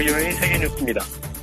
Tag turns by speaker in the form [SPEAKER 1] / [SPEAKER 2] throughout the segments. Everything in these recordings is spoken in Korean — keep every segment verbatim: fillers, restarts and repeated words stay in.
[SPEAKER 1] 브이오에이 세계뉴스입니다.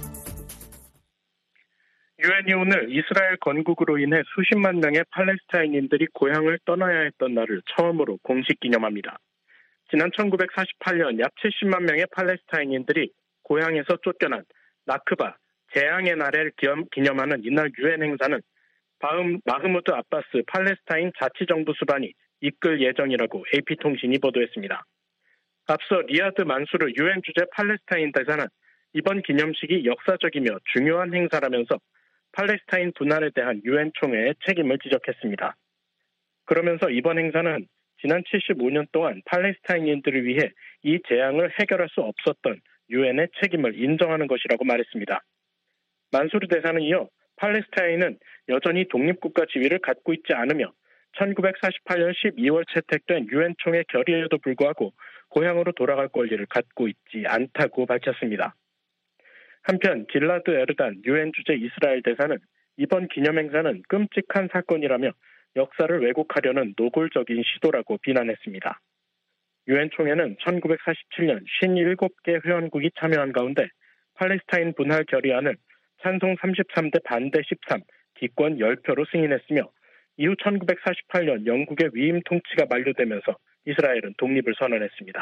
[SPEAKER 1] 유엔이 오늘 이스라엘 건국으로 인해 수십만 명의 팔레스타인인들이 고향을 떠나야 했던 날을 처음으로 공식 기념합니다. 지난 천구백사십팔 년 약 칠십만 명의 팔레스타인인들이 고향에서 쫓겨난 나크바, 재앙의 날을 기념하는 이날 유엔 행사는 바흠, 마흐무드 아바스 팔레스타인 자치정부 수반이 이끌 예정이라고 에이피통신이 보도했습니다. 앞서 리야드 만수르 유엔 주재 팔레스타인 대사는 이번 기념식이 역사적이며 중요한 행사라면서 팔레스타인 분할에 대한 유엔 총회의 책임을 지적했습니다. 그러면서 이번 행사는 지난 칠십오 년 동안 팔레스타인인들을 위해 이 재앙을 해결할 수 없었던 유엔의 책임을 인정하는 것이라고 말했습니다. 만수르 대사는 이어 팔레스타인은 여전히 독립국가 지위를 갖고 있지 않으며 천구백사십팔 년 십이월 채택된 유엔 총회 결의에도 불구하고 고향으로 돌아갈 권리를 갖고 있지 않다고 밝혔습니다. 한편 길라드 에르단 유엔 주재 이스라엘 대사는 이번 기념행사는 끔찍한 사건이라며 역사를 왜곡하려는 노골적인 시도라고 비난했습니다. 유엔 총회는 천구백사십칠 년 오십칠 개 회원국이 참여한 가운데 팔레스타인 분할 결의안을 찬송 삼십삼 대 반대 십삼, 기권 십 표로 승인했으며 이후 천구백사십팔 년 영국의 위임 통치가 만료되면서 이스라엘은 독립을 선언했습니다.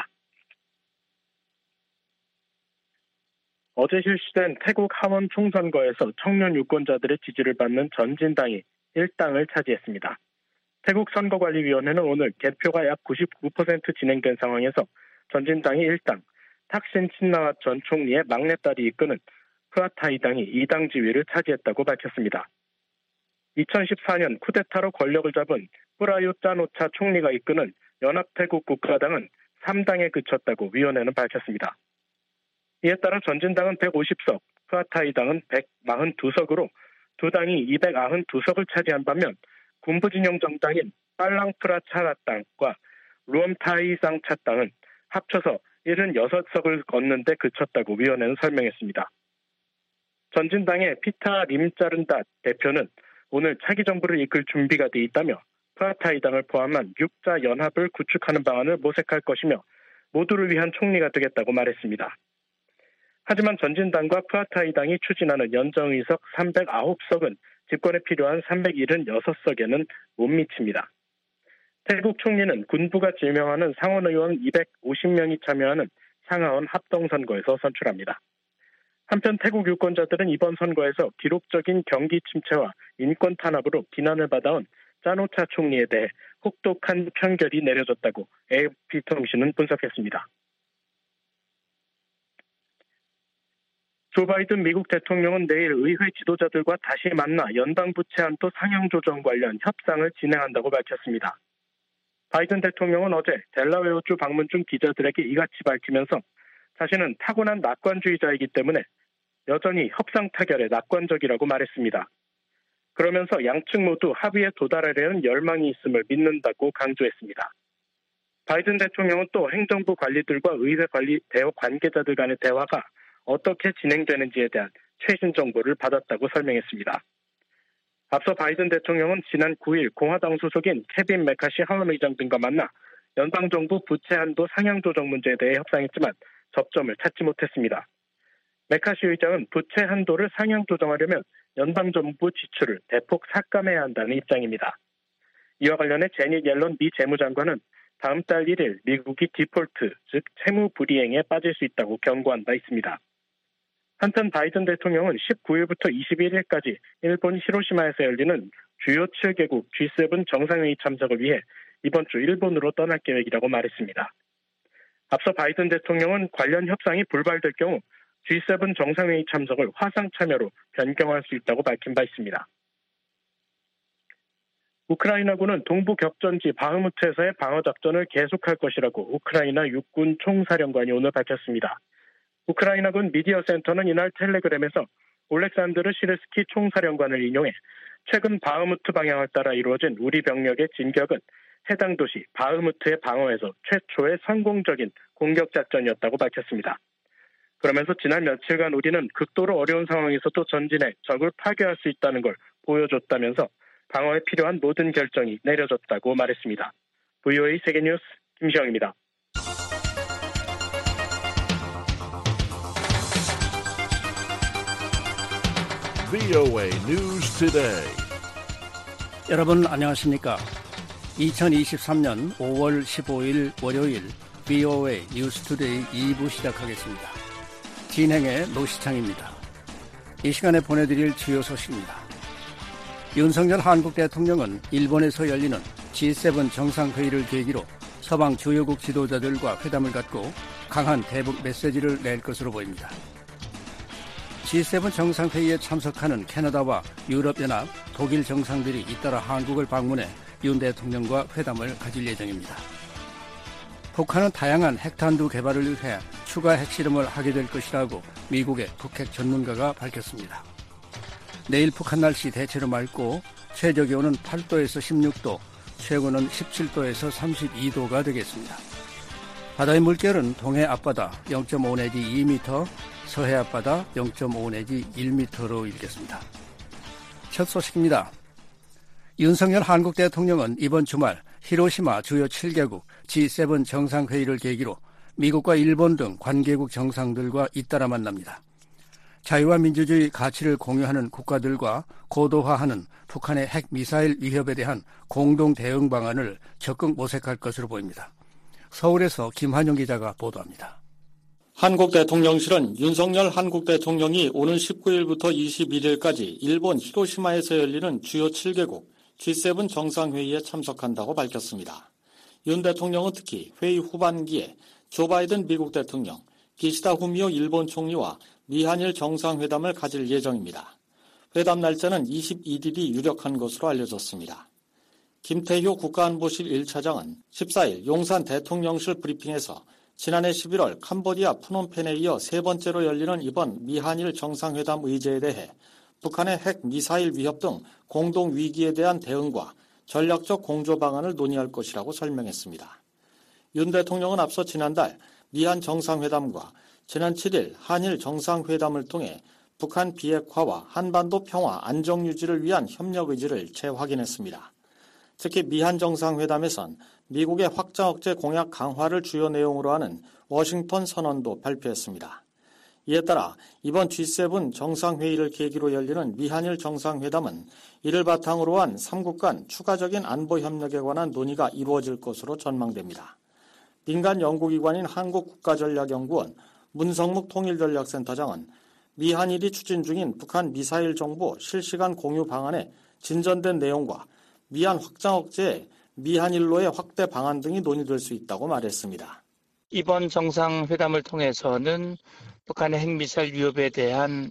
[SPEAKER 1] 어제 실시된 태국 하원 총선거에서 청년 유권자들의 지지를 받는 전진당이 일 당을 차지했습니다. 태국 선거관리위원회는 오늘 개표가 약 구십구 퍼센트 진행된 상황에서 전진당이 일 당, 탁신 친나와 전 총리의 막내딸이 이끄는 프아타이당이 이 당 지위를 차지했다고 밝혔습니다. 이천십사 년 쿠데타로 권력을 잡은 프라유 짜노차 총리가 이끄는 연합태국 국가당은 삼 당에 그쳤다고 위원회는 밝혔습니다. 이에 따라 전진당은 백오십 석, 프아타이당은 백사십이 석으로 두 당이 이백구십이 석을 차지한 반면 군부진영 정당인 빨랑프라차라당과 루엄타이상차당은 합쳐서 칠십육 석을 얻는 데 그쳤다고 위원회는 설명했습니다. 전진당의 피타 림자른다 대표는 오늘 차기 정부를 이끌 준비가 돼 있다며 프아타이당을 포함한 육자 연합을 구축하는 방안을 모색할 것이며 모두를 위한 총리가 되겠다고 말했습니다. 하지만 전진당과 프아타이당이 추진하는 연정의석 삼백구 석은 집권에 필요한 삼백칠십육 석에는 못 미칩니다. 태국 총리는 군부가 지명하는 상원의원 이백오십 명이 참여하는 상하원 합동선거에서 선출합니다. 한편 태국 유권자들은 이번 선거에서 기록적인 경기 침체와 인권 탄압으로 비난을 받아온 짜노차 총리에 대해 혹독한 판결이 내려졌다고 에이피통신은 분석했습니다. 조 바이든 미국 대통령은 내일 의회 지도자들과 다시 만나 연방 부채 한도 상향 조정 관련 협상을 진행한다고 밝혔습니다. 바이든 대통령은 어제 델라웨어주 방문 중 기자들에게 이같이 밝히면서 자신은 타고난 낙관주의자이기 때문에 여전히 협상 타결에 낙관적이라고 말했습니다. 그러면서 양측 모두 합의에 도달하려는 열망이 있음을 믿는다고 강조했습니다. 바이든 대통령은 또 행정부 관리들과 의회 관리 대화 관계자들 간의 대화가 어떻게 진행되는지에 대한 최신 정보를 받았다고 설명했습니다. 앞서 바이든 대통령은 지난 구 일 공화당 소속인 케빈 메카시 하원의장 등과 만나 연방정부 부채 한도 상향 조정 문제에 대해 협상했지만 접점을 찾지 못했습니다. 메카시 의장은 부채 한도를 상향 조정하려면 연방정부 지출을 대폭 삭감해야 한다는 입장입니다. 이와 관련해 제닛 옐런 미 재무장관은 다음 달 일 일 미국이 디폴트, 즉 채무 불이행에 빠질 수 있다고 경고한 바 있습니다. 한편 바이든 대통령은 십구 일부터 이십일 일까지 일본 히로시마에서 열리는 주요 칠 개국 지 세븐 정상회의 참석을 위해 이번 주 일본으로 떠날 계획이라고 말했습니다. 앞서 바이든 대통령은 관련 협상이 불발될 경우 지 세븐 정상회의 참석을 화상 참여로 변경할 수 있다고 밝힌 바 있습니다. 우크라이나군은 동부 격전지 바흐무트에서의 방어작전을 계속할 것이라고 우크라이나 육군 총사령관이 오늘 밝혔습니다. 우크라이나군 미디어 센터는 이날 텔레그램에서 올렉산드르 시르스키 총사령관을 인용해 최근 바흐무트 방향을 따라 이루어진 우리 병력의 진격은 해당 도시 바흐무트의 방어에서 최초의 성공적인 공격작전이었다고 밝혔습니다. 그러면서 지난 며칠간 우리는 극도로 어려운 상황에서도 전진해 적을 파괴할 수 있다는 걸 보여줬다면서 방어에 필요한 모든 결정이 내려졌다고 말했습니다. 브이오에이 세계뉴스 김시영입니다.
[SPEAKER 2] 브이오에이 News Today.
[SPEAKER 3] 여러분 안녕하십니까? 이천이십삼년 오월 십오일 월요일 브이오에이 뉴스 투데이 이 부 시작하겠습니다. 진행의 노시창입니다. 이 시간에 보내드릴 주요 소식입니다. 윤석열 한국 대통령은 일본에서 열리는 지 세븐 정상회의를 계기로 서방 주요국 지도자들과 회담을 갖고 강한 대북 메시지를 낼 것으로 보입니다. 지 세븐 정상회의에 참석하는 캐나다와 유럽연합, 독일 정상들이 잇따라 한국을 방문해 윤 대통령과 회담을 가질 예정입니다. 북한은 다양한 핵탄두 개발을 위해 추가 핵실험을 하게 될 것이라고 미국의 북핵 전문가가 밝혔습니다. 내일 북한 날씨 대체로 맑고 최저기온은 팔도에서 십육도, 최고는 십칠도에서 삼십이도가 되겠습니다. 바다의 물결은 동해 앞바다 영 점 오 내지 이 미터, 서해 앞바다 영 점 오 내지 일 미터로 일겠습니다. 첫 소식입니다. 윤석열 한국 대통령은 이번 주말 히로시마 주요 칠 개국 지 세븐 정상회의를 계기로 미국과 일본 등 관계국 정상들과 잇따라 만납니다. 자유와 민주주의 가치를 공유하는 국가들과 고도화하는 북한의 핵미사일 위협에 대한 공동 대응 방안을 적극 모색할 것으로 보입니다. 서울에서 김한영 기자가 보도합니다.
[SPEAKER 4] 한국 대통령실은 윤석열 한국 대통령이 오는 십구일부터 이십일일까지 일본 히로시마에서 열리는 주요 칠 개국 지 세븐 정상회의에 참석한다고 밝혔습니다. 윤 대통령은 특히 회의 후반기에 조 바이든 미국 대통령, 기시다 후미오 일본 총리와 미한일 정상회담을 가질 예정입니다. 회담 날짜는 이십일일이 유력한 것으로 알려졌습니다. 김태효 국가안보실 일 차장은 십사일 용산 대통령실 브리핑에서 지난해 십일월 캄보디아 프놈펜에 이어 세 번째로 열리는 이번 미한일 정상회담 의제에 대해 북한의 핵 미사일 위협 등 공동 위기에 대한 대응과 전략적 공조 방안을 논의할 것이라고 설명했습니다. 윤 대통령은 앞서 지난달 미한 정상회담과 지난 칠일 한일 정상회담을 통해 북한 비핵화와 한반도 평화 안정 유지를 위한 협력 의지를 재확인했습니다. 특히 미한 정상회담에선 미국의 확장 억제 공약 강화를 주요 내용으로 하는 워싱턴 선언도 발표했습니다. 이에 따라 이번 지 세븐 정상회의를 계기로 열리는 미한일 정상회담은 이를 바탕으로 한 삼국 간 추가적인 안보 협력에 관한 논의가 이루어질 것으로 전망됩니다. 민간 연구기관인 한국국가전략연구원 문성묵 통일전략센터장은 미한일이 추진 중인 북한 미사일 정보 실시간 공유 방안의 진전된 내용과 미한 확장 억제에 미한일로의 확대 방안 등이 논의될 수 있다고 말했습니다.
[SPEAKER 5] 이번 정상회담을 통해서는 북한의 핵미사일 위협에 대한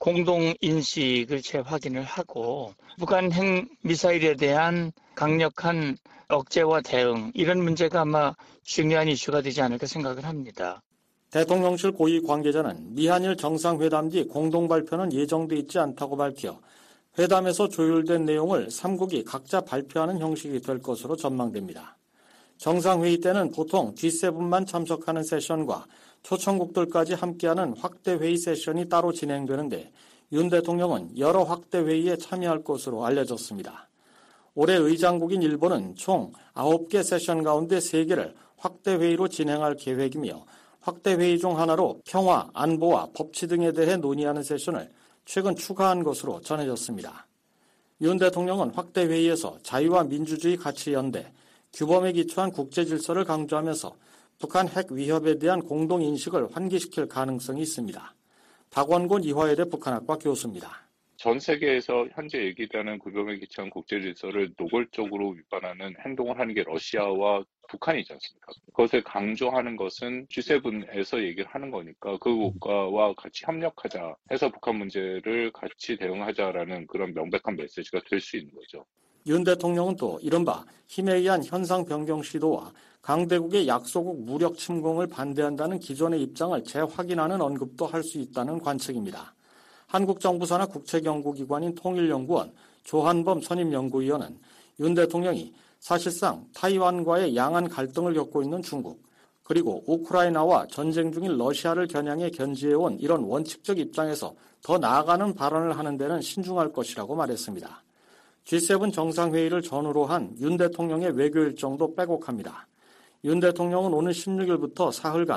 [SPEAKER 5] 공동인식을 재확인을 하고 북한 핵미사일에 대한 강력한 억제와 대응, 이런 문제가 아마 중요한 이슈가 되지 않을까 생각을 합니다.
[SPEAKER 4] 대통령실 고위 관계자는 미한일 정상회담 뒤 공동발표는 예정돼 있지 않다고 밝혀 회담에서 조율된 내용을 삼국이 각자 발표하는 형식이 될 것으로 전망됩니다. 정상회의 때는 보통 지 세븐만 참석하는 세션과 초청국들까지 함께하는 확대회의 세션이 따로 진행되는데 윤 대통령은 여러 확대회의에 참여할 것으로 알려졌습니다. 올해 의장국인 일본은 총 아홉 개 세션 가운데 세 개를 확대회의로 진행할 계획이며 확대회의 중 하나로 평화, 안보와 법치 등에 대해 논의하는 세션을 최근 추가한 것으로 전해졌습니다. 윤 대통령은 확대회의에서 자유와 민주주의 가치 연대, 규범에 기초한 국제질서를 강조하면서 북한 핵 위협에 대한 공동인식을 환기시킬 가능성이 있습니다. 박원곤 이화여대 북한학과 교수입니다.
[SPEAKER 6] 전 세계에서 현재 얘기되는 규범에 기초한 국제질서를 노골적으로 위반하는 행동을 하는 게 러시아와 북한이지 않습니까? 그것을 강조하는 것은 지 세븐에서 얘기를 하는 거니까 그 국가와 같이 협력하자 해서 북한 문제를 같이 대응하자라는 그런 명백한 메시지가 될 수 있는 거죠.
[SPEAKER 4] 윤 대통령은 또 이른바 힘에 의한 현상 변경 시도와 강대국의 약소국 무력 침공을 반대한다는 기존의 입장을 재확인하는 언급도 할 수 있다는 관측입니다. 한국 정부 산하 국책연구기관인 통일연구원 조한범 선임연구위원은 윤 대통령이 사실상 타이완과의 양안 갈등을 겪고 있는 중국, 그리고 우크라이나와 전쟁 중인 러시아를 겨냥해 견지해온 이런 원칙적 입장에서 더 나아가는 발언을 하는 데는 신중할 것이라고 말했습니다. 지 세븐 정상회의를 전후로 한 윤 대통령의 외교 일정도 빼곡합니다. 윤 대통령은 오는 십육일부터 사흘간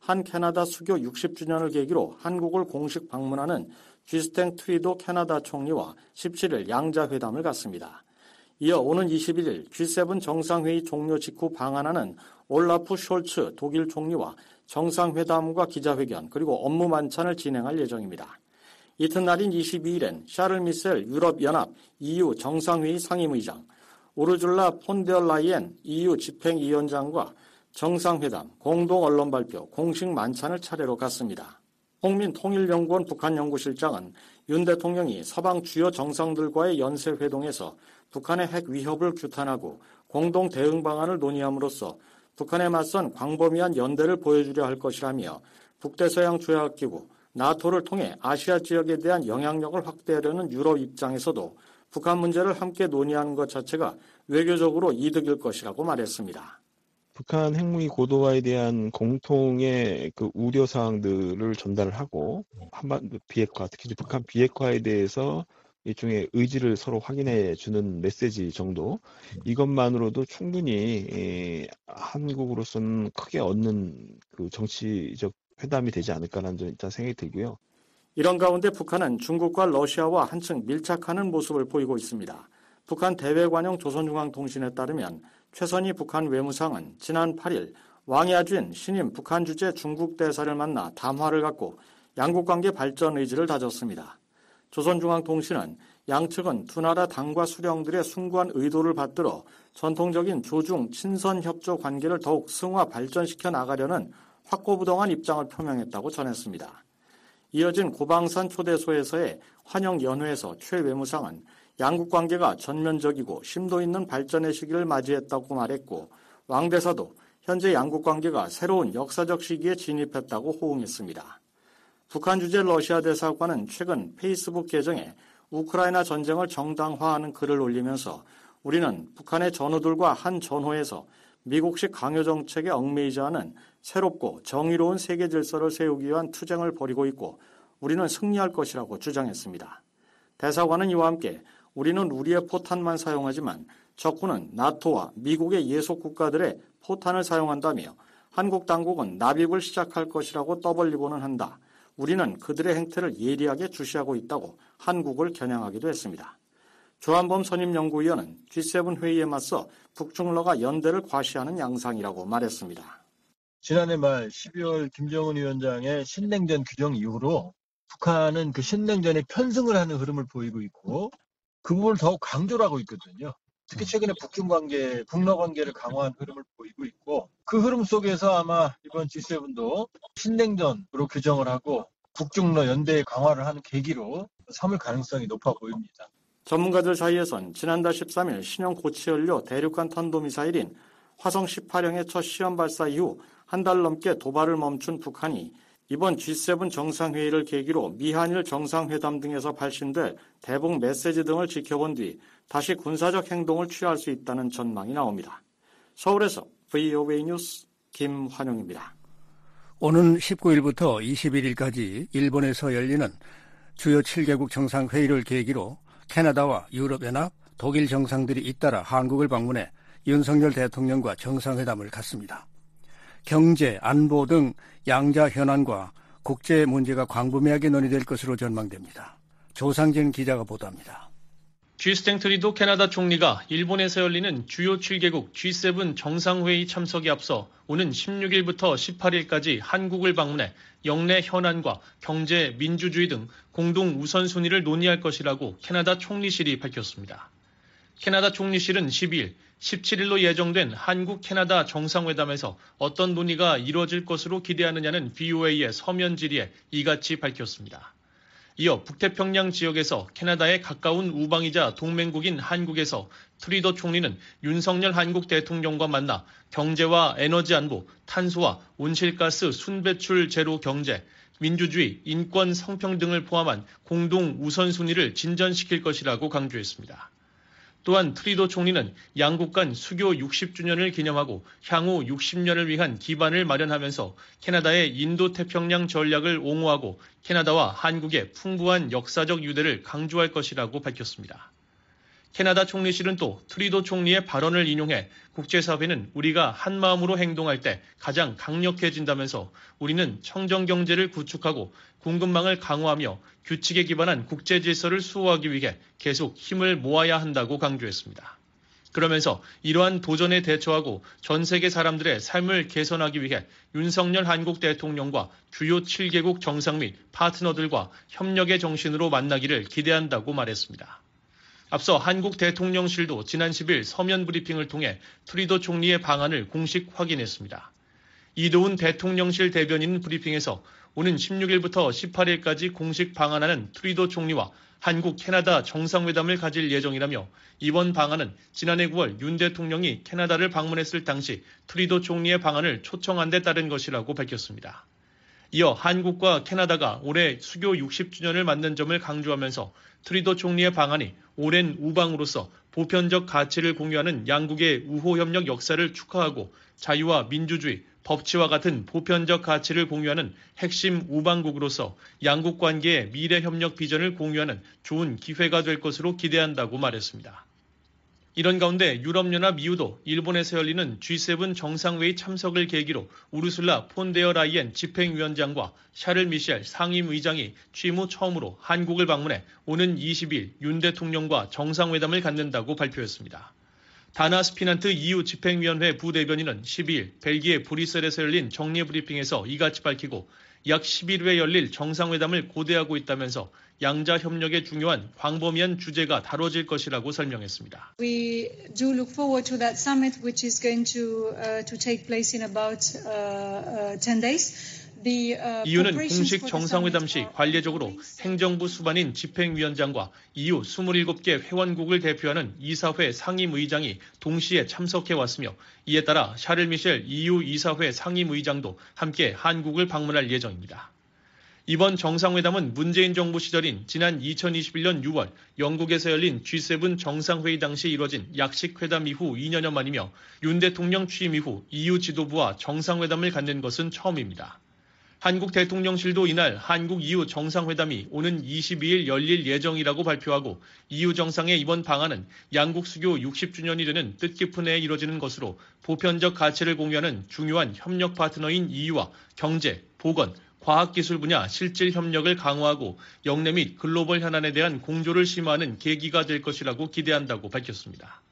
[SPEAKER 4] 한 캐나다 수교 육십 주년을 계기로 한국을 공식 방문하는 주스틴 트루도 캐나다 총리와 십칠 일 양자회담을 갖습니다. 이어 오는 이십일 일 지 세븐 정상회의 종료 직후 방한하는 올라프 숄츠 독일 총리와 정상회담과 기자회견 그리고 업무 만찬을 진행할 예정입니다. 이튿날인 이십이 일엔 샤를 미셀 유럽연합 이유 정상회의 상임의장, 우르줄라 폰데어라이엔 이유 집행위원장과 정상회담, 공동 언론 발표, 공식 만찬을 차례로 갖습니다. 홍민 통일연구원 북한연구실장은 윤 대통령이 서방 주요 정상들과의 연쇄회동에서 북한의 핵 위협을 규탄하고 공동 대응 방안을 논의함으로써 북한에 맞선 광범위한 연대를 보여주려 할 것이라며 북대서양 조약기구 나토를 통해 아시아 지역에 대한 영향력을 확대하려는 유럽 입장에서도 북한 문제를 함께 논의하는 것 자체가 외교적으로 이득일 것이라고 말했습니다.
[SPEAKER 7] 북한 핵무기 고도화에 대한 공통의 그 우려 사항들을 전달을 하고 한반도 비핵화, 특히 북한 비핵화에 대해서 일종의 의지를 서로 확인해 주는 메시지 정도, 이것만으로도 충분히 한국으로서는 크게 얻는 그 정치적 회담이 되지 않을까라는 좀 일단 생각이 들고요.
[SPEAKER 4] 이런 가운데 북한은 중국과 러시아와 한층 밀착하는 모습을 보이고 있습니다. 북한 대외관용 조선중앙통신에 따르면 최선희 북한 외무상은 지난 팔 일 왕야쥔 신임 북한 주재 중국 대사를 만나 담화를 갖고 양국관계 발전 의지를 다졌습니다. 조선중앙통신은 양측은 두 나라 당과 수령들의 숭고한 의도를 받들어 전통적인 조중 친선 협조 관계를 더욱 승화 발전시켜 나가려는 확고부동한 입장을 표명했다고 전했습니다. 이어진 고방산 초대소에서의 환영연회에서 최 외무상은 양국 관계가 전면적이고 심도 있는 발전의 시기를 맞이했다고 말했고, 왕 대사도 현재 양국 관계가 새로운 역사적 시기에 진입했다고 호응했습니다. 북한 주재 러시아 대사관은 최근 페이스북 계정에 우크라이나 전쟁을 정당화하는 글을 올리면서 우리는 북한의 전우들과 한 전호에서 미국식 강요 정책에 얽매이지 않은 새롭고 정의로운 세계 질서를 세우기 위한 투쟁을 벌이고 있고 우리는 승리할 것이라고 주장했습니다. 대사관은 이와 함께 우리는 우리의 포탄만 사용하지만 적군은 나토와 미국의 예속 국가들의 포탄을 사용한다며 한국 당국은 납입을 시작할 것이라고 떠벌리고는 한다. 우리는 그들의 행태를 예리하게 주시하고 있다고 한국을 겨냥하기도 했습니다. 조한범 선임연구위원은 지 세븐 회의에 맞서 북중러가 연대를 과시하는 양상이라고 말했습니다.
[SPEAKER 8] 지난해 말 십이월 김정은 위원장의 신냉전 규정 이후로 북한은 그 신냉전에 편승을 하는 흐름을 보이고 있고 그 부분을 더욱 강조를 하고 있거든요. 특히 최근에 북중 관계, 북러 관계를 강화한 흐름을 보이고 있고 그 흐름 속에서 아마 이번 지 세븐도 신냉전으로 규정을 하고 북중러 연대 강화를 하는 계기로 삼을 가능성이 높아 보입니다.
[SPEAKER 4] 전문가들 사이에선 지난달 십삼 일 신형 고체연료 대륙간 탄도미사일인 화성 십팔 형의 첫 시험 발사 이후 한 달 넘게 도발을 멈춘 북한이 이번 지 세븐 정상회의를 계기로 미한일 정상회담 등에서 발신될 대북 메시지 등을 지켜본 뒤 다시 군사적 행동을 취할 수 있다는 전망이 나옵니다. 서울에서 브이오에이 뉴스 김환영입니다.
[SPEAKER 3] 오는 십구 일부터 이십일 일까지 일본에서 열리는 주요 칠 개국 정상회의를 계기로 캐나다와 유럽연합, 독일 정상들이 잇따라 한국을 방문해 윤석열 대통령과 정상회담을 갖습니다. 경제, 안보 등 양자 현안과 국제 문제가 광범위하게 논의될 것으로 전망됩니다. 조상진 기자가 보도합니다.
[SPEAKER 9] 주스틴 트루도 캐나다 총리가 일본에서 열리는 주요 칠 개국 지 세븐 정상회의 참석에 앞서 오는 십육 일부터 십팔 일까지 한국을 방문해 영내 현안과 경제, 민주주의 등 공동 우선순위를 논의할 것이라고 캐나다 총리실이 밝혔습니다. 캐나다 총리실은 십이 일, 십칠 일로 예정된 한국 캐나다 정상회담에서 어떤 논의가 이뤄질 것으로 기대하느냐는 브이오에이의 서면 질의에 이같이 밝혔습니다. 이어 북태평양 지역에서 캐나다에 가까운 우방이자 동맹국인 한국에서 트루도 총리는 윤석열 한국 대통령과 만나 경제와 에너지 안보, 탄소와 온실가스 순배출 제로 경제, 민주주의, 인권, 성평등을 포함한 공동 우선순위를 진전시킬 것이라고 강조했습니다. 또한 트루도 총리는 양국 간 수교 육십 주년을 기념하고 향후 육십 년을 위한 기반을 마련하면서 캐나다의 인도태평양 전략을 옹호하고 캐나다와 한국의 풍부한 역사적 유대를 강조할 것이라고 밝혔습니다. 캐나다 총리실은 또 트리도 총리의 발언을 인용해 국제사회는 우리가 한마음으로 행동할 때 가장 강력해진다면서 우리는 청정경제를 구축하고 공급망을 강화하며 규칙에 기반한 국제질서를 수호하기 위해 계속 힘을 모아야 한다고 강조했습니다. 그러면서 이러한 도전에 대처하고 전 세계 사람들의 삶을 개선하기 위해 윤석열 한국 대통령과 주요 칠 개국 정상 및 파트너들과 협력의 정신으로 만나기를 기대한다고 말했습니다. 앞서 한국 대통령실도 지난 십 일 서면 브리핑을 통해 트리도 총리의 방안을 공식 확인했습니다. 이도훈 대통령실 대변인 브리핑에서 오는 십육 일부터 십팔 일까지 공식 방한하는 트리도 총리와 한국 캐나다 정상회담을 가질 예정이라며 이번 방안은 지난해 구월 윤 대통령이 캐나다를 방문했을 당시 트리도 총리의 방안을 초청한 데 따른 것이라고 밝혔습니다. 이어 한국과 캐나다가 올해 수교 육십 주년을 맞는 점을 강조하면서 트리도 총리의 방안이 오랜 우방으로서 보편적 가치를 공유하는 양국의 우호협력 역사를 축하하고 자유와 민주주의, 법치와 같은 보편적 가치를 공유하는 핵심 우방국으로서 양국 관계의 미래 협력 비전을 공유하는 좋은 기회가 될 것으로 기대한다고 말했습니다. 이런 가운데 유럽연합 이후도 일본에서 열리는 지 세븐 정상회의 참석을 계기로 우르술라 폰데어 라이엔 집행위원장과 샤를 미셸 상임의장이 취임 후 처음으로 한국을 방문해 오는 이십 일 윤 대통령과 정상회담을 갖는다고 발표했습니다. 다나 스피난트 이유 집행위원회 부대변인은 십이 일 벨기에 브뤼셀에서 열린 정례 브리핑에서 이같이 밝히고 약 십일 회 열릴 정상회담을 고대하고 있다면서 양자 협력의 중요한 광범위한 주제가 다뤄질 것이라고 설명했습니다.
[SPEAKER 10] We do look forward to that summit, which is going to uh, to take place in about uh, uh, ten days.
[SPEAKER 9] 이유는 공식 정상회담 시 관례적으로 행정부 수반인 집행위원장과 이유 이십칠 개 회원국을 대표하는 이사회 상임의장이 동시에 참석해왔으며 이에 따라 샤를 미셸 이유 이사회 상임의장도 함께 한국을 방문할 예정입니다. 이번 정상회담은 문재인 정부 시절인 지난 이천이십일 년 유월 영국에서 열린 지 세븐 정상회의 당시 이뤄진 약식회담 이후 이 년여 만이며 윤 대통령 취임 이후 이유 지도부와 정상회담을 갖는 것은 처음입니다. 한국 대통령실도 이날 한국 이유 정상회담이 오는 이십이 일 열릴 예정이라고 발표하고 이유 정상의 이번 방안은 양국 수교 육십 주년이 되는 뜻깊은 해에 이뤄지는 것으로 보편적 가치를 공유하는 중요한 협력 파트너인 이유와 경제, 보건, 과학기술 분야 실질 협력을 강화하고 영내 및 글로벌 현안에 대한 공조를 심화하는 계기가 될 것이라고 기대한다고 밝혔습니다.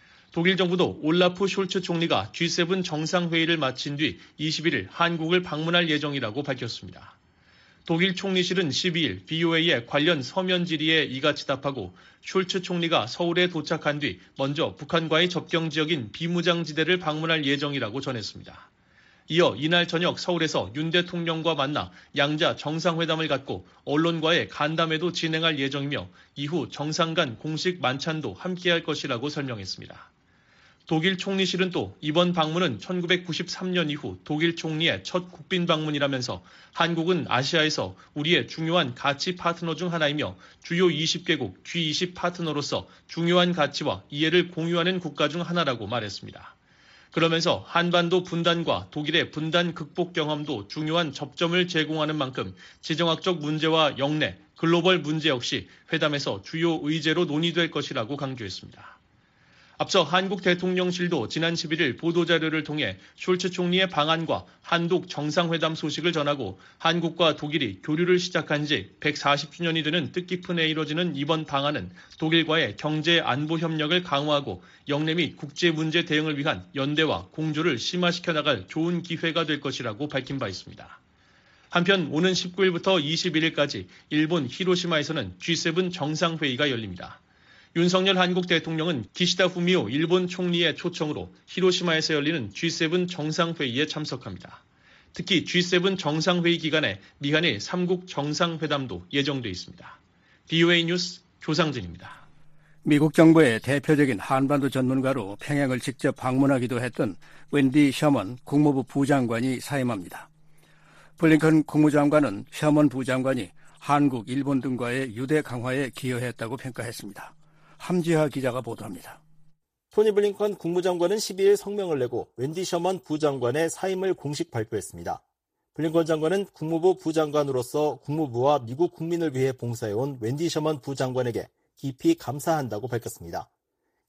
[SPEAKER 9] 독일 정부도 올라프 숄츠 총리가 지 세븐 정상회의를 마친 뒤 이십일 일 한국을 방문할 예정이라고 밝혔습니다. 독일 총리실은 십이 일 브이오에이의 관련 서면 질의에 이같이 답하고 숄츠 총리가 서울에 도착한 뒤 먼저 북한과의 접경 지역인 비무장지대를 방문할 예정이라고 전했습니다. 이어 이날 저녁 서울에서 윤 대통령과 만나 양자 정상회담을 갖고 언론과의 간담회도 진행할 예정이며 이후 정상 간 공식 만찬도 함께할 것이라고 설명했습니다. 독일 총리실은 또 이번 방문은 천구백구십삼 년 이후 독일 총리의 첫 국빈 방문이라면서 한국은 아시아에서 우리의 중요한 가치 파트너 중 하나이며 주요 이십 개국 지 이십 파트너로서 중요한 가치와 이해를 공유하는 국가 중 하나라고 말했습니다. 그러면서 한반도 분단과 독일의 분단 극복 경험도 중요한 접점을 제공하는 만큼 지정학적 문제와 영내, 글로벌 문제 역시 회담에서 주요 의제로 논의될 것이라고 강조했습니다. 앞서 한국 대통령실도 지난 십일 일 보도자료를 통해 숄츠 총리의 방안과 한독 정상회담 소식을 전하고 한국과 독일이 교류를 시작한 지 백사십 주년이 되는 뜻깊은 해에 이뤄지는 이번 방안은 독일과의 경제 안보 협력을 강화하고 영내 및 국제 문제 대응을 위한 연대와 공조를 심화시켜 나갈 좋은 기회가 될 것이라고 밝힌 바 있습니다. 한편 오는 십구 일부터 이십일 일까지 일본 히로시마에서는 지 세븐 정상회의가 열립니다. 윤석열 한국 대통령은 기시다 후미오 일본 총리의 초청으로 히로시마에서 열리는 지 세븐 정상회의에 참석합니다. 특히 지 세븐 정상회의 기간에 미한일 삼국 정상회담도 예정돼 있습니다. 브이오에이 뉴스 조상진입니다.
[SPEAKER 3] 미국 정부의 대표적인 한반도 전문가로 평양을 직접 방문하기도 했던 웬디 셔먼 국무부 부장관이 사임합니다. 블링컨 국무장관은 셔먼 부장관이 한국, 일본 등과의 유대 강화에 기여했다고 평가했습니다. 함지하 기자가 보도합니다.
[SPEAKER 11] 토니 블링컨 국무장관은 십이 일 성명을 내고 웬디 셔먼 부장관의 사임을 공식 발표했습니다. 블링컨 장관은 국무부 부장관으로서 국무부와 미국 국민을 위해 봉사해온 웬디 셔먼 부장관에게 깊이 감사한다고 밝혔습니다.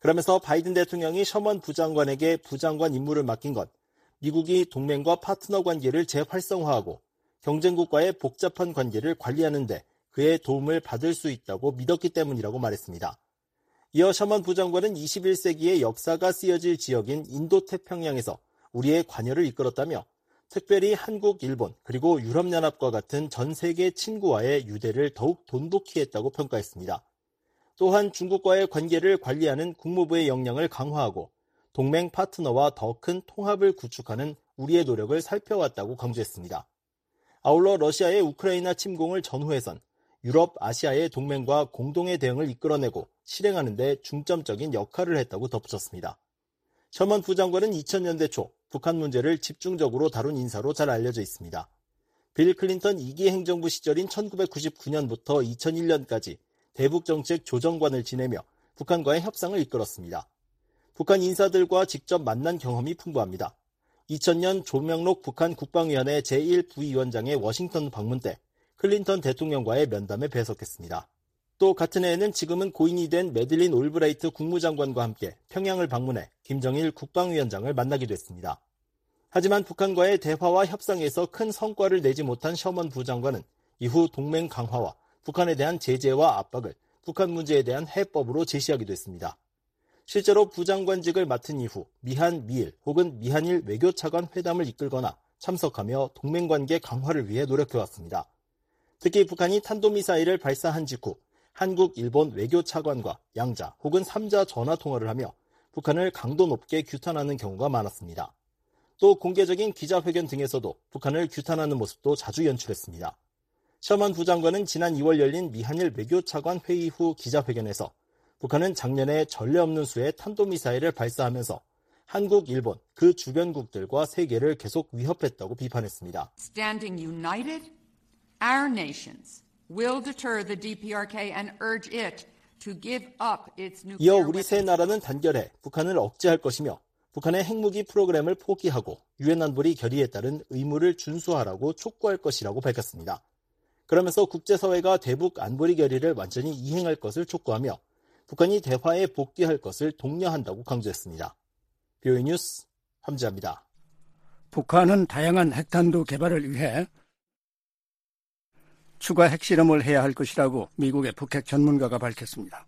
[SPEAKER 11] 그러면서 바이든 대통령이 셔먼 부장관에게 부장관 임무를 맡긴 건 미국이 동맹과 파트너 관계를 재활성화하고 경쟁국과의 복잡한 관계를 관리하는 데 그의 도움을 받을 수 있다고 믿었기 때문이라고 말했습니다. 이어 셔먼 부장관은 이십일 세기의 역사가 쓰여질 지역인 인도태평양에서 우리의 관여를 이끌었다며 특별히 한국, 일본, 그리고 유럽연합과 같은 전 세계 친구와의 유대를 더욱 돈독히 했다고 평가했습니다. 또한 중국과의 관계를 관리하는 국무부의 역량을 강화하고 동맹 파트너와 더 큰 통합을 구축하는 우리의 노력을 살펴왔다고 강조했습니다. 아울러 러시아의 우크라이나 침공을 전후해선 유럽, 아시아의 동맹과 공동의 대응을 이끌어내고 실행하는 데 중점적인 역할을 했다고 덧붙였습니다. 셔먼 부장관은 이천 년대 초 북한 문제를 집중적으로 다룬 인사로 잘 알려져 있습니다. 빌 클린턴 이 기 행정부 시절인 천구백구십구 년부터 이천일 년까지 대북정책 조정관을 지내며 북한과의 협상을 이끌었습니다. 북한 인사들과 직접 만난 경험이 풍부합니다. 이천 년 조명록 북한 국방위원회 제일 부위원장의 워싱턴 방문 때 클린턴 대통령과의 면담에 배석했습니다. 또 같은 해에는 지금은 고인이 된 매들린 올브레이트 국무장관과 함께 평양을 방문해 김정일 국방위원장을 만나기도 했습니다. 하지만 북한과의 대화와 협상에서 큰 성과를 내지 못한 셔먼 부장관은 이후 동맹 강화와 북한에 대한 제재와 압박을 북한 문제에 대한 해법으로 제시하기도 했습니다. 실제로 부장관직을 맡은 이후 미한, 미일 혹은 미한일 외교차관 회담을 이끌거나 참석하며 동맹관계 강화를 위해 노력해왔습니다. 특히 북한이 탄도미사일을 발사한 직후 한국, 일본 외교차관과 양자 혹은 삼자 전화통화를 하며 북한을 강도 높게 규탄하는 경우가 많았습니다. 또 공개적인 기자회견 등에서도 북한을 규탄하는 모습도 자주 연출했습니다. 셔먼 부장관은 지난 이월 열린 미한일 외교차관 회의 후 기자회견에서 북한은 작년에 전례 없는 수의 탄도미사일을 발사하면서 한국, 일본, 그 주변국들과 세계를 계속 위협했다고 비판했습니다.
[SPEAKER 12] Standing united, our nations will deter the 디피아르케이 and urge it to give up its nuclear
[SPEAKER 11] 이어 우리 세 나라는 단결해 북한을 억제할 것이며 북한의 핵무기 프로그램을 포기하고 유엔 안보리 결의에 따른 의무를 준수하라고 촉구할 것이라고 밝혔습니다. 그러면서 국제사회가 대북 안보리 결의를 완전히 이행할 것을 촉구하며 북한이 대화에 복귀할 것을 독려한다고 강조했습니다. 비오이 뉴스 함지아입니다.
[SPEAKER 3] 북한은 다양한 핵탄두 개발을 위해 추가 핵실험을 해야 할 것이라고 미국의 북핵 전문가가 밝혔습니다.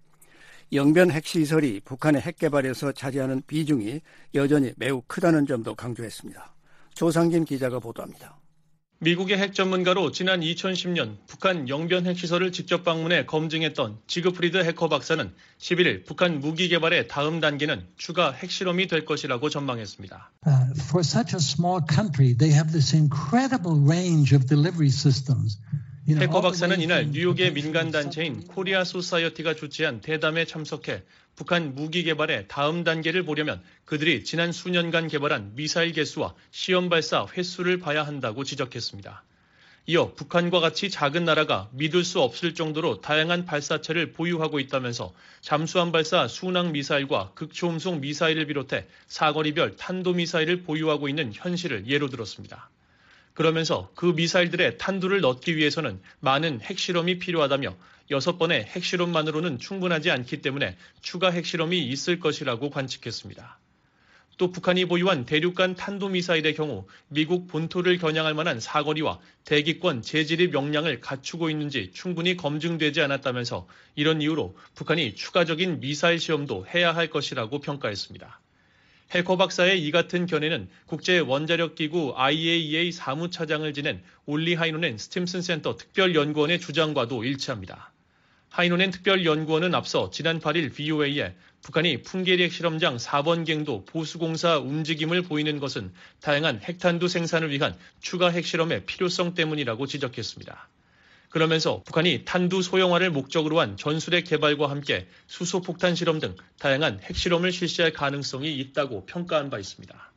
[SPEAKER 3] 영변 핵시설이 북한의 핵개발에서 차지하는 비중이 여전히 매우 크다는 점도 강조했습니다. 조상진 기자가 보도합니다.
[SPEAKER 9] 미국의 핵 전문가로 지난 이천십 년 북한 영변 핵시설을 직접 방문해 검증했던 지그프리드 해커 박사는 십일 일 북한 무기 개발의 다음 단계는 추가 핵실험이 될 것이라고 전망했습니다.
[SPEAKER 13] Uh, for such a small country, they have this incredible range of delivery systems.
[SPEAKER 9] 해커 박사는 이날 뉴욕의 민간단체인 코리아 소사이어티가 주최한 대담에 참석해 북한 무기 개발의 다음 단계를 보려면 그들이 지난 수년간 개발한 미사일 개수와 시험 발사 횟수를 봐야 한다고 지적했습니다. 이어 북한과 같이 작은 나라가 믿을 수 없을 정도로 다양한 발사체를 보유하고 있다면서 잠수함 발사 순항 미사일과 극초음속 미사일을 비롯해 사거리별 탄도미사일을 보유하고 있는 현실을 예로 들었습니다. 그러면서 그 미사일들의 탄두를 넣기 위해서는 많은 핵실험이 필요하다며 여섯 번의 핵실험만으로는 충분하지 않기 때문에 추가 핵실험이 있을 것이라고 관측했습니다. 또 북한이 보유한 대륙간 탄도미사일의 경우 미국 본토를 겨냥할 만한 사거리와 대기권 재진입 역량을 갖추고 있는지 충분히 검증되지 않았다면서 이런 이유로 북한이 추가적인 미사일 시험도 해야 할 것이라고 평가했습니다. 해커 박사의 이 같은 견해는 국제원자력기구 아이에이이에이 사무차장을 지낸 올리 하이노넨 스팀슨 센터 특별연구원의 주장과도 일치합니다. 하이노넨 특별연구원은 앞서 지난 팔 일 브이오에이에 북한이 풍계리 핵실험장 사 번갱도 보수공사 움직임을 보이는 것은 다양한 핵탄두 생산을 위한 추가 핵실험의 필요성 때문이라고 지적했습니다. 그러면서 북한이 탄두 소형화를 목적으로 한 전술핵 개발과 함께 수소폭탄 실험 등 다양한 핵실험을 실시할 가능성이 있다고 평가한 바 있습니다.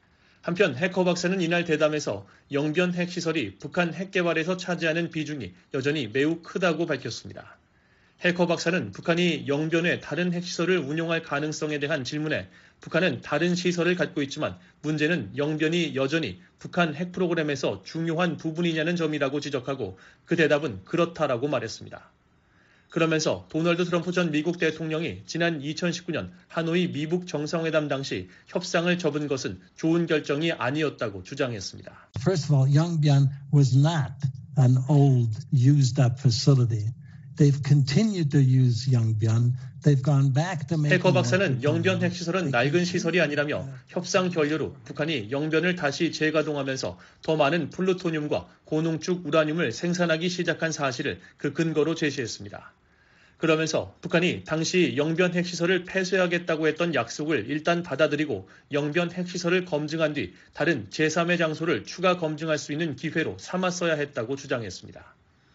[SPEAKER 9] 한편 해커 박사는 이날 대담에서 영변 핵시설이 북한 핵개발에서 차지하는 비중이 여전히 매우 크다고 밝혔습니다. 해커 박사는 북한이 영변의 다른 핵시설을 운용할 가능성에 대한 질문에 북한은 다른 시설을 갖고 있지만 문제는 영변이 여전히 북한 핵 프로그램에서 중요한 부분이냐는 점이라고 지적하고 그 대답은 그렇다라고 말했습니다. 그러면서 도널드 트럼프 전 미국 대통령이 지난 이천십구 년 하노이 미북 정상회담 당시 협상을 접은 것은 좋은 결정이 아니었다고 주장했습니다.
[SPEAKER 13] First of all, Yongbyon was not an old, used-up facility. They've continued to use Yongbyon. They've gone back to making.
[SPEAKER 9] 해커 박사는 영변 핵시설은 낡은 시설이 아니라며 협상 결렬 후 북한이 영변을 다시 재가동하면서 더 많은 플루토늄과 고농축 우라늄을 생산하기 시작한 사실을 그 근거로 제시했습니다. 그러면서 북한이 당시 영변 핵시설을 폐쇄하겠다고 했던 약속을 일단 받아들이고 영변 핵시설을 검증한 뒤 다른 제삼의 장소를 추가 검증할 수 있는 기회로 삼았어야 했다고 주장했습니다.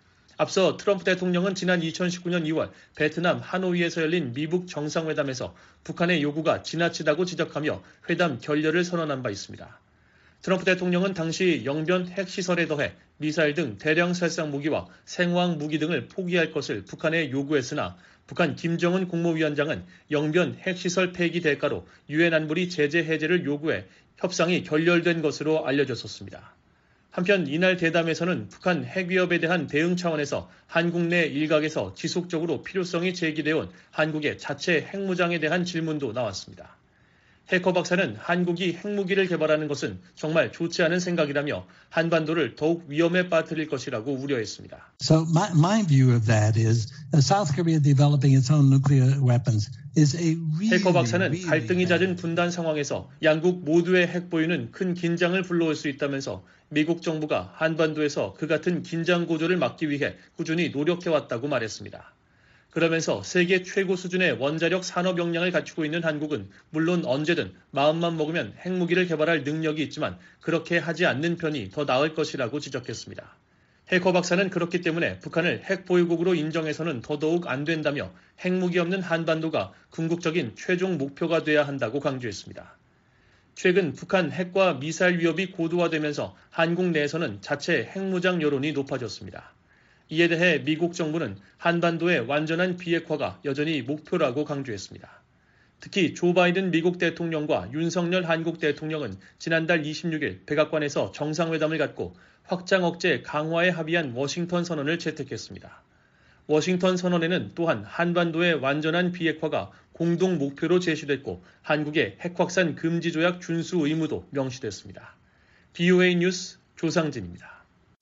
[SPEAKER 9] 앞서 트럼프 대통령은 지난 이천십구 년 이월 베트남 하노이에서 열린 미북 정상회담에서 북한의 요구가 지나치다고 지적하며 회담 결렬을 선언한 바 있습니다. 트럼프 대통령은 당시 영변 핵시설에 더해 미사일 등 대량 살상 무기와 생화학 무기 등을 포기할 것을 북한에 요구했으나 북한 김정은 국무위원장은 영변 핵시설 폐기 대가로 유엔 안보리 제재 해제를 요구해 협상이 결렬된 것으로 알려졌었습니다. 한편 이날 대담에서는 북한 핵위협에 대한 대응 차원에서 한국 내 일각에서 지속적으로 필요성이 제기되어온 한국의 자체 핵무장에 대한 질문도 나왔습니다. 해커 박사는 한국이 핵무기를 개발하는 것은 정말 좋지 않은 생각이라며 한반도를 더욱 위험에 빠뜨릴 것이라고 우려했습니다.
[SPEAKER 13] So my, my view of that is South Korea developing its own nuclear weapons is a really,
[SPEAKER 9] 해커 박사는
[SPEAKER 13] really
[SPEAKER 9] 갈등이 잦은 분단 상황에서 양국 모두의 핵 보유는 큰 긴장을 불러올 수 있다면서 미국 정부가 한반도에서 그 같은 긴장 고조를 막기 위해 꾸준히 노력해왔다고 말했습니다. 그러면서 세계 최고 수준의 원자력 산업 역량을 갖추고 있는 한국은 물론 언제든 마음만 먹으면 핵무기를 개발할 능력이 있지만 그렇게 하지 않는 편이 더 나을 것이라고 지적했습니다. 해커 박사는 그렇기 때문에 북한을 핵보유국으로 인정해서는 더더욱 안 된다며 핵무기 없는 한반도가 궁극적인 최종 목표가 돼야 한다고 강조했습니다. 최근 북한 핵과 미사일 위협이 고도화되면서 한국 내에서는 자체 핵무장 여론이 높아졌습니다. 이에 대해 미국 정부는 한반도의 완전한 비핵화가 여전히 목표라고 강조했습니다. 특히 조 바이든 미국 대통령과 윤석열 한국 대통령은 지난달 이십육 일 백악관에서 정상회담을 갖고 확장 억제 강화에 합의한 워싱턴 선언을 채택했습니다. 워싱턴 선언에는 또한 한반도의 완전한 비핵화가 공동 목표로 제시됐고 한국의 핵 확산 금지 조약 준수 의무도 명시됐습니다. 비오에이 뉴스 조상진입니다.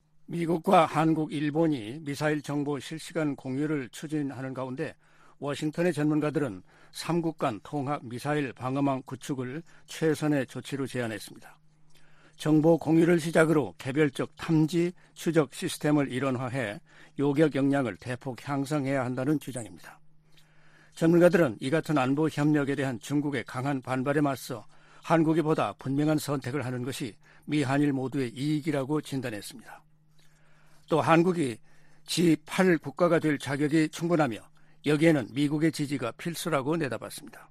[SPEAKER 3] 미국과 한국, 일본이 미사일 정보 실시간 공유를 추진하는 가운데 워싱턴의 전문가들은 삼국 간 통합 미사일 방어망 구축을 최선의 조치로 제안했습니다. 정보 공유를 시작으로 개별적 탐지, 추적 시스템을 일원화해 요격 역량을 대폭 향상해야 한다는 주장입니다. 전문가들은 이 같은 안보 협력에 대한 중국의 강한 반발에 맞서 한국이 보다 분명한 선택을 하는 것이 미 한일 모두의 이익이라고 진단했습니다. 또 한국이 지 팔 국가가 될 자격이 충분하며 여기에는 미국의 지지가 필수라고 내다봤습니다.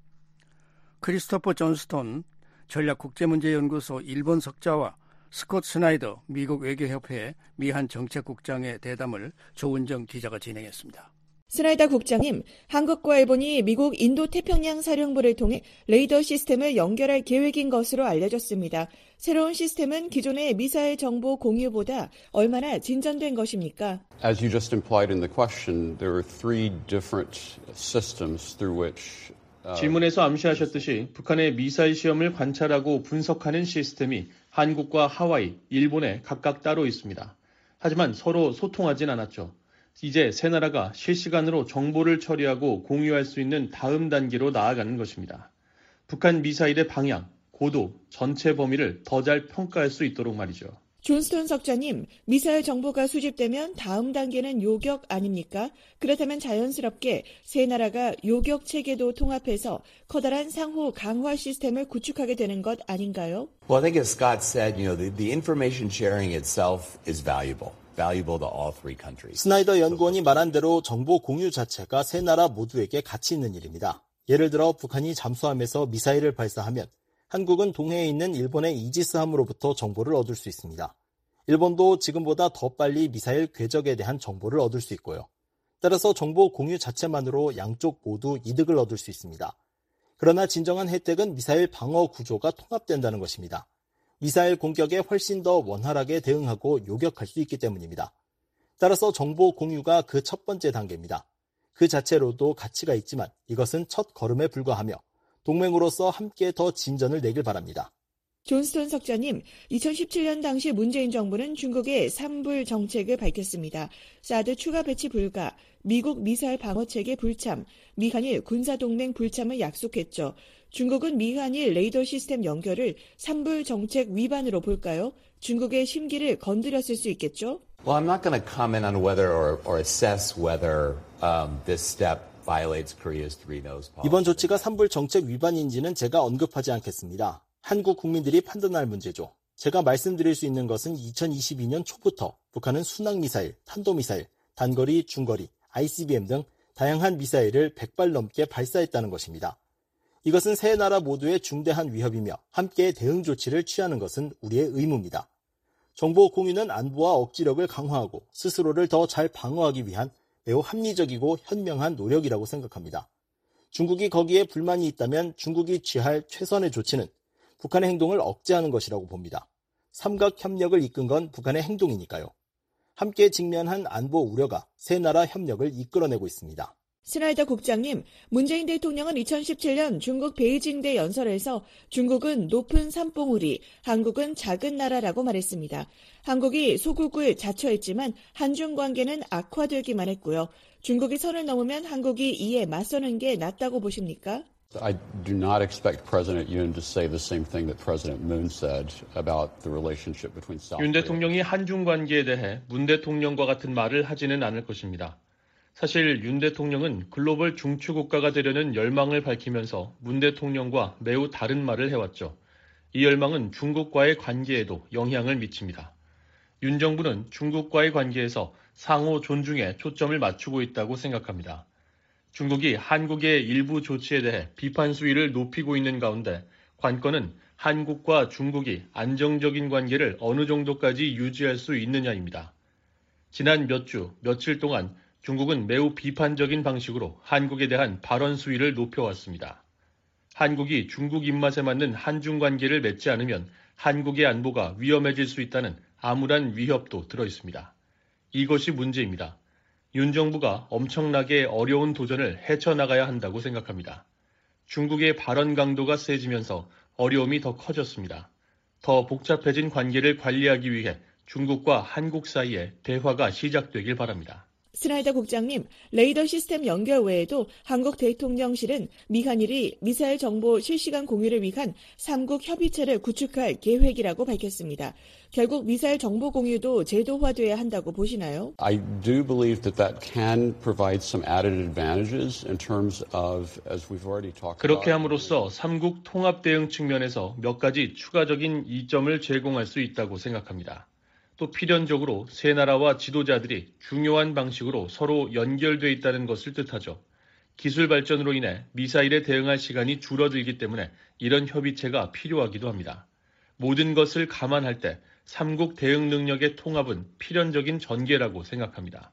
[SPEAKER 3] 크리스토퍼 존스톤 전략국제문제연구소 일본 석좌와 스콧 스나이더 미국 외교협회 미한 정책국장의 대담을 조은정 기자가 진행했습니다.
[SPEAKER 14] 스나이더 국장님, 한국과 일본이 미국 인도태평양 사령부를 통해 레이더 시스템을 연결할 계획인 것으로 알려졌습니다. 새로운 시스템은 기존의 미사일 정보 공유보다 얼마나 진전된 것입니까?
[SPEAKER 15] As you just implied in the question, there are three different systems through which
[SPEAKER 9] 질문에서 암시하셨듯이 북한의 미사일 시험을 관찰하고 분석하는 시스템이 한국과 하와이, 일본에 각각 따로 있습니다. 하지만 서로 소통하진 않았죠. 이제 세 나라가 실시간으로 정보를 처리하고 공유할 수 있는 다음 단계로 나아가는 것입니다. 북한 미사일의 방향, 고도, 전체 범위를 더 잘 평가할 수 있도록 말이죠.
[SPEAKER 14] 존스톤 석좌님, 미사일 정보가 수집되면 다음 단계는 요격 아닙니까? 그렇다면 자연스럽게 세 나라가 요격 체계도 통합해서 커다란 상호 강화 시스템을 구축하게 되는 것 아닌가요?
[SPEAKER 16] Well, I think as Scott said, you know, the, the information sharing itself is valuable. valuable to all three countries.
[SPEAKER 11] 스나이더 연구원이 말한 대로 정보 공유 자체가 세 나라 모두에게 가치 있는 일입니다. 예를 들어 북한이 잠수함에서 미사일을 발사하면 한국은 동해에 있는 일본의 이지스함으로부터 정보를 얻을 수 있습니다. 일본도 지금보다 더 빨리 미사일 궤적에 대한 정보를 얻을 수 있고요. 따라서 정보 공유 자체만으로 양쪽 모두 이득을 얻을 수 있습니다. 그러나 진정한 혜택은 미사일 방어 구조가 통합된다는 것입니다. 미사일 공격에 훨씬 더 원활하게 대응하고 요격할 수 있기 때문입니다. 따라서 정보 공유가 그 첫 번째 단계입니다. 그 자체로도 가치가 있지만 이것은 첫 걸음에 불과하며 동맹으로서 함께 더 진전을 내길 바랍니다.
[SPEAKER 14] 존스턴 석좌님, 이천십칠 년 당시 문재인 정부는 중국의 삼불 정책을 밝혔습니다. 사드 추가 배치 불가, 미국 미사일 방어체계 불참, 미한일 군사동맹 불참을 약속했죠. 중국은 미한일 레이더 시스템 연결을 삼불 정책 위반으로 볼까요? 중국의 심기를 건드렸을 수 있겠죠?
[SPEAKER 16] Well, I'm not going to comment on whether or, or assess whether um, this step violates Korea's three no's policy.
[SPEAKER 11] 이번 조치가 삼불 정책 위반인지는 제가 언급하지 않겠습니다. 한국 국민들이 판단할 문제죠. 제가 말씀드릴 수 있는 것은 이천이십이 년 초부터 북한은 순항미사일, 탄도미사일, 단거리, 중거리, 아이씨비엠 등 다양한 미사일을 백 발 넘게 발사했다는 것입니다. 이것은 세 나라 모두의 중대한 위협이며 함께 대응 조치를 취하는 것은 우리의 의무입니다. 정보 공유는 안보와 억지력을 강화하고 스스로를 더 잘 방어하기 위한 매우 합리적이고 현명한 노력이라고 생각합니다. 중국이 거기에 불만이 있다면 중국이 취할 최선의 조치는 북한의 행동을 억제하는 것이라고 봅니다. 삼각협력을 이끈 건 북한의 행동이니까요. 함께 직면한 안보 우려가 세 나라 협력을 이끌어내고 있습니다.
[SPEAKER 14] 스나이더 국장님, 문재인 대통령은 이천십칠 년 중국 베이징대 연설에서 중국은 높은 산봉우리, 한국은 작은 나라라고 말했습니다. 한국이 소국을 자처했지만 한중 관계는 악화되기만 했고요. 중국이 선을 넘으면 한국이 이에 맞서는 게 낫다고 보십니까?
[SPEAKER 15] I do not expect President Yoon to say the same thing that President Moon said about the relationship between South Korea.
[SPEAKER 9] 윤 대통령이 한중 관계에 대해 문 대통령과 같은 말을 하지는 않을 것입니다. 사실 윤 대통령은 글로벌 중추 국가가 되려는 열망을 밝히면서 문 대통령과 매우 다른 말을 해왔죠. 이 열망은 중국과의 관계에도 영향을 미칩니다. 윤 정부는 중국과의 관계에서 상호 존중에 초점을 맞추고 있다고 생각합니다. 중국이 한국의 일부 조치에 대해 비판 수위를 높이고 있는 가운데 관건은 한국과 중국이 안정적인 관계를 어느 정도까지 유지할 수 있느냐입니다. 지난 몇 주, 며칠 동안 중국은 매우 비판적인 방식으로 한국에 대한 발언 수위를 높여왔습니다. 한국이 중국 입맛에 맞는 한중 관계를 맺지 않으면 한국의 안보가 위험해질 수 있다는 암울한 위협도 들어있습니다. 이것이 문제입니다. 윤 정부가 엄청나게 어려운 도전을 헤쳐나가야 한다고 생각합니다. 중국의 발언 강도가 세지면서 어려움이 더 커졌습니다. 더 복잡해진 관계를 관리하기 위해 중국과 한국 사이에 대화가 시작되길 바랍니다.
[SPEAKER 14] 스나이더 국장님, 레이더 시스템 연결 외에도 한국 대통령실은 미한일이 미사일 정보 실시간 공유를 위한 삼국 협의체를 구축할 계획이라고 밝혔습니다. 결국 미사일 정보 공유도 제도화돼야 한다고 보시나요?
[SPEAKER 15] I do believe that that can provide some added advantages in terms of, as we've already talked about.
[SPEAKER 9] 그렇게 함으로써 삼국 통합 대응 측면에서 몇 가지 추가적인 이점을 제공할 수 있다고 생각합니다. 또 필연적으로 세 나라와 지도자들이 중요한 방식으로 서로 연결돼 있다는 것을 뜻하죠. 기술 발전으로 인해 미사일에 대응할 시간이 줄어들기 때문에 이런 협의체가 필요하기도 합니다. 모든 것을 감안할 때 삼국 대응 능력의 통합은 필연적인 전개라고 생각합니다.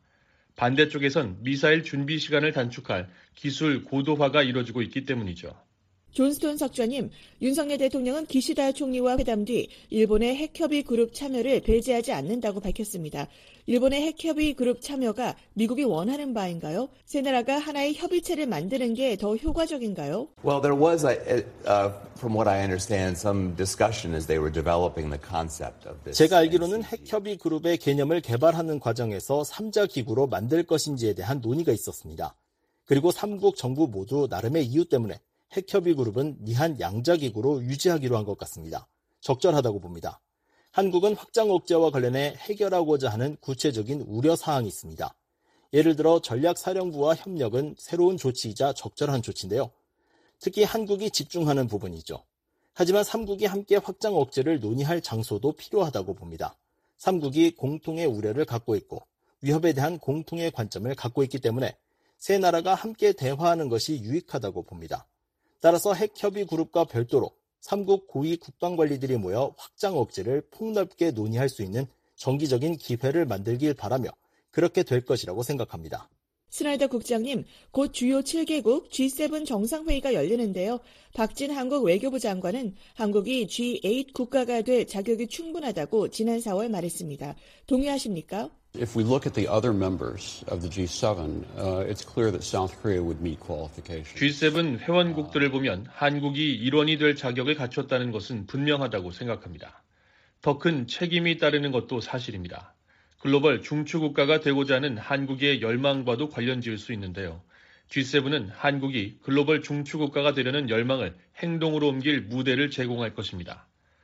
[SPEAKER 9] 반대쪽에선 미사일 준비 시간을 단축할 기술 고도화가 이뤄지고 있기 때문이죠.
[SPEAKER 14] 존스턴 석좌님, 윤석열 대통령은 기시다 총리와 회담 뒤 일본의 핵협의 그룹 참여를 배제하지 않는다고 밝혔습니다. 일본의 핵협의 그룹 참여가 미국이 원하는 바인가요? 세 나라가 하나의 협의체를 만드는 게 더 효과적인가요?
[SPEAKER 16] Well, there was, uh, from what I understand, some discussion as they were developing the concept of this.
[SPEAKER 11] 제가 알기로는 핵협의 그룹의 개념을 개발하는 과정에서 삼자 기구로 만들 것인지에 대한 논의가 있었습니다. 그리고 삼국 정부 모두 나름의 이유 때문에 핵협의 그룹은 미한 양자기구로 유지하기로 한 것 같습니다. 적절하다고 봅니다. 한국은 확장 억제와 관련해 해결하고자 하는 구체적인 우려사항이 있습니다. 예를 들어 전략사령부와 협력은 새로운 조치이자 적절한 조치인데요. 특히 한국이 집중하는 부분이죠. 하지만 삼국이 함께 확장 억제를 논의할 장소도 필요하다고 봅니다. 삼국이 공통의 우려를 갖고 있고 위협에 대한 공통의 관점을 갖고 있기 때문에 세 나라가 함께 대화하는 것이 유익하다고 봅니다. 따라서 핵협의 그룹과 별도로 삼국 고위 국방관리들이 모여 확장 억제를 폭넓게 논의할 수 있는 정기적인 기회를 만들길 바라며 그렇게 될 것이라고 생각합니다.
[SPEAKER 14] 스나이더 국장님, 곧 주요 칠 개국 지 세븐 정상회의가 열리는데요. 박진 한국 외교부 장관은 한국이 지 에잇 국가가 될 자격이 충분하다고 지난 사월 말했습니다. 동의하십니까?
[SPEAKER 15] If we look at the other members of the 지 세븐, uh, it's clear that South Korea would meet qualifications.
[SPEAKER 9] 지 세븐 회원국들을 보면 한국이 일원이 될 자격을 갖췄다는 것은 분명하다고 생각합니다. 더 큰 책임이 따르는 것도 사실입니다. 글로벌 중추국가가 되고자 하는 한국의 열망과도 관련 지을 수 있는데요. 지 세븐은 한국이 글로벌 중추국가가 되려는 열망을 행동으로 옮길 무대를 제공할 것입니다.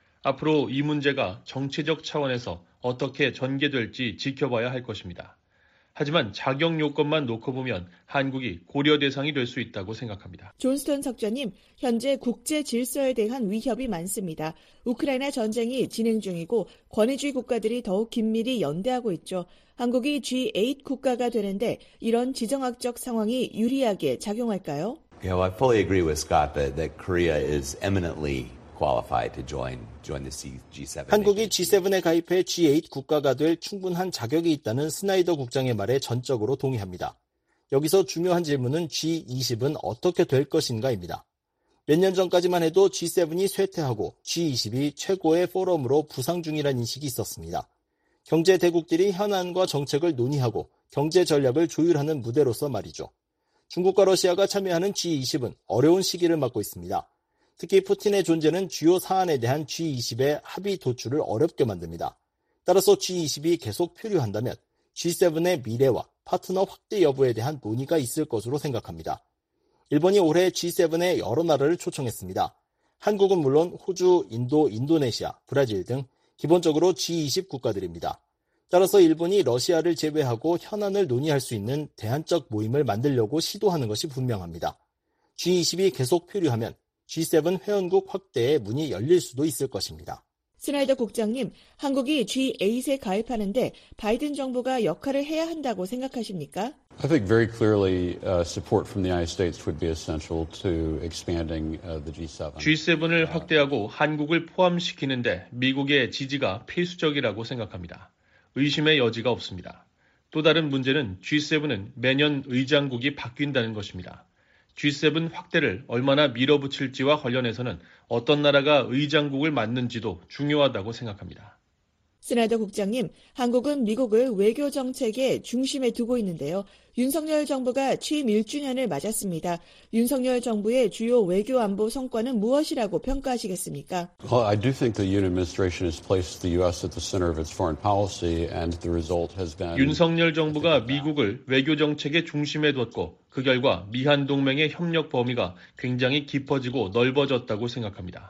[SPEAKER 9] 앞으로 이 문제가 정치적 차원에서 어떻게 전개될지 지켜봐야 할 것입니다. 하지만 자격 요건만 놓고 보면 한국이 고려 대상이 될 수 있다고 생각합니다.
[SPEAKER 14] 존스턴 석좌님, 현재 국제 질서에 대한 위협이 많습니다. 우크라이나 전쟁이 진행 중이고 권위주의 국가들이 더욱 긴밀히 연대하고 있죠. 한국이 지 에잇 국가가 되는데 이런 지정학적 상황이 유리하게 작용할까요?
[SPEAKER 16] You know, I fully agree with Scott that, that Korea is eminently qualified to join, join the 지 세븐.
[SPEAKER 11] 한국이 지 세븐에 가입해 지 에잇 국가가 될 충분한 자격이 있다는 스나이더 국장의 말에 전적으로 동의합니다. 여기서 중요한 질문은 지 이십은 어떻게 될 것인가입니다. 몇 년 전까지만 해도 지 세븐이 쇠퇴하고 지 이십이 최고의 포럼으로 부상 중이라는 인식이 있었습니다. 경제 대국들이 현안과 정책을 논의하고 경제 전략을 조율하는 무대로서 말이죠. 중국과 러시아가 참여하는 지 이십은 어려운 시기를 맞고 있습니다. 특히 푸틴의 존재는 주요 사안에 대한 지 이십의 합의 도출을 어렵게 만듭니다. 따라서 지 이십이 계속 표류한다면 지 세븐의 미래와 파트너 확대 여부에 대한 논의가 있을 것으로 생각합니다. 일본이 올해 지 세븐에 여러 나라를 초청했습니다. 한국은 물론 호주, 인도, 인도네시아, 브라질 등 기본적으로 지 이십 국가들입니다. 따라서 일본이 러시아를 제외하고 현안을 논의할 수 있는 대안적 모임을 만들려고 시도하는 것이 분명합니다. 지 이십이 계속 표류하면 지 세븐 회원국 확대의 문이 열릴 수도 있을 것입니다.
[SPEAKER 14] 스나이더 국장님, 한국이 지 에잇에 가입하는데 바이든 정부가 역할을 해야 한다고 생각하십니까?
[SPEAKER 15] I think very clearly uh, support from the United States would be essential to expanding uh, the 지 세븐.
[SPEAKER 9] 지 세븐을 확대하고 한국을 포함시키는데 미국의 지지가 필수적이라고 생각합니다. 의심의 여지가 없습니다. 또 다른 문제는 지 세븐은 매년 의장국이 바뀐다는 것입니다. 지 세븐 확대를 얼마나 밀어붙일지와 관련해서는 어떤 나라가 의장국을 맡는지도 중요하다고 생각합니다.
[SPEAKER 14] 스나이더 국장님, 한국은 미국을 외교 정책의 중심에 두고 있는데요. 윤석열 정부가 취임 일 주년을 맞았습니다. 윤석열 정부의 주요 외교 안보 성과는 무엇이라고 평가하시겠습니까?
[SPEAKER 15] Well, I do think the Yoon administration has placed the 유 에스 at the center of its foreign policy, and the result has been.
[SPEAKER 9] 윤석열 정부가 미국을 외교 정책의 중심에 뒀고 그 결과 미한 동맹의 협력 범위가 굉장히 깊어지고 넓어졌다고 생각합니다.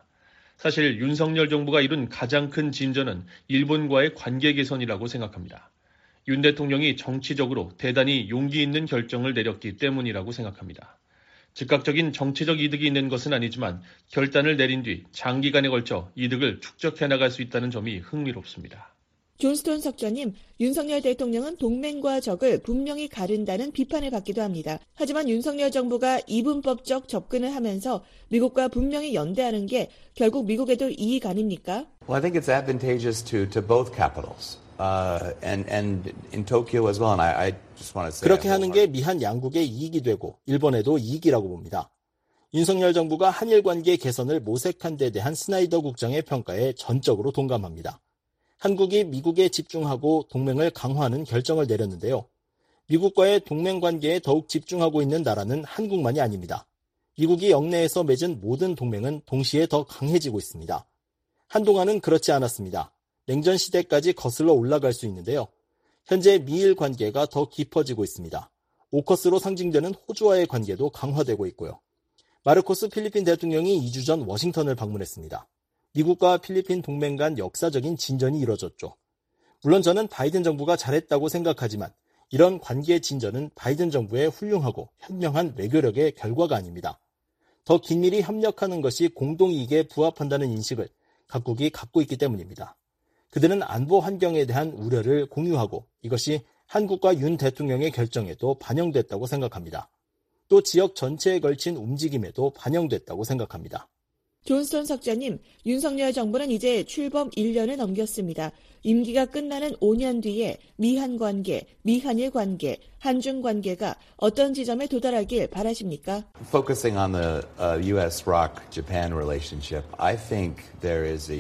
[SPEAKER 9] 사실 윤석열 정부가 이룬 가장 큰 진전은 일본과의 관계 개선이라고 생각합니다. 윤 대통령이 정치적으로 대단히 용기 있는 결정을 내렸기 때문이라고 생각합니다. 즉각적인 정치적 이득이 있는 것은 아니지만 결단을 내린 뒤 장기간에 걸쳐 이득을 축적해 나갈 수 있다는 점이 흥미롭습니다.
[SPEAKER 14] 존스턴 석좌님, 윤석열 대통령은 동맹과 적을 분명히 가른다는 비판을 받기도 합니다. 하지만 윤석열 정부가 이분법적 접근을 하면서 미국과 분명히 연대하는 게 결국 미국에도 이익 아닙니까?
[SPEAKER 16] Well, I think it's advantageous to, to both capitals. Uh, and, and in Tokyo as well. And I, I just want to say
[SPEAKER 11] 그렇게 하는 게 미한 양국의 이익이 되고 일본에도 이익이라고 봅니다. 윤석열 정부가 한일 관계 개선을 모색한 데 대한 스나이더 국장의 평가에 전적으로 동감합니다. 한국이 미국에 집중하고 동맹을 강화하는 결정을 내렸는데요. 미국과의 동맹 관계에 더욱 집중하고 있는 나라는 한국만이 아닙니다. 미국이 영내에서 맺은 모든 동맹은 동시에 더 강해지고 있습니다. 한동안은 그렇지 않았습니다. 냉전 시대까지 거슬러 올라갈 수 있는데요. 현재 미일 관계가 더 깊어지고 있습니다. 오커스로 상징되는 호주와의 관계도 강화되고 있고요. 마르코스 필리핀 대통령이 이 주 전 워싱턴을 방문했습니다. 미국과 필리핀 동맹 간 역사적인 진전이 이뤄졌죠. 물론 저는 바이든 정부가 잘했다고 생각하지만 이런 관계 진전은 바이든 정부의 훌륭하고 현명한 외교력의 결과가 아닙니다. 더 긴밀히 협력하는 것이 공동이익에 부합한다는 인식을 각국이 갖고 있기 때문입니다. 그들은 안보 환경에 대한 우려를 공유하고 이것이 한국과 윤 대통령의 결정에도 반영됐다고 생각합니다. 또 지역 전체에 걸친 움직임에도 반영됐다고 생각합니다.
[SPEAKER 14] 존스턴 석좌님, 윤석열 정부는 이제 출범 일 년을 넘겼습니다. 임기가 끝나는 오 년 뒤에 미한 관계, 미한일 관계, 한중 관계가 어떤 지점에 도달하길 바라십니까?
[SPEAKER 16] Focusing on the uh, 유 에스-эр o c Japan relationship, I think there is a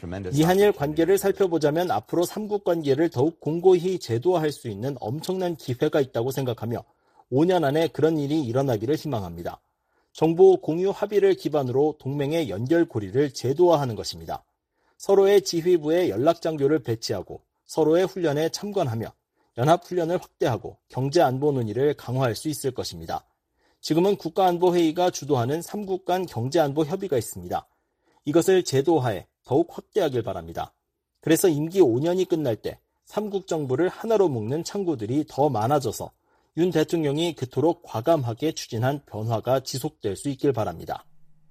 [SPEAKER 11] 미한일 관계를 살펴보자면 앞으로 삼국 관계를 더욱 공고히 제도화할 수 있는 엄청난 기회가 있다고 생각하며 오 년 안에 그런 일이 일어나기를 희망합니다. 정보 공유 합의를 기반으로 동맹의 연결고리를 제도화하는 것입니다. 서로의 지휘부에 연락장교를 배치하고 서로의 훈련에 참관하며 연합훈련을 확대하고 경제안보 논의를 강화할 수 있을 것입니다. 지금은 국가안보회의가 주도하는 삼국 간 경제안보 협의가 있습니다. 이것을 제도화해 더욱 확대하길 바랍니다. 그래서 임기 오 년이 끝날 때 삼국 정부를 하나로 묶는 창구들이 더 많아져서 윤 대통령이 그토록 과감하게 추진한 변화가 지속될 수 있길 바랍니다.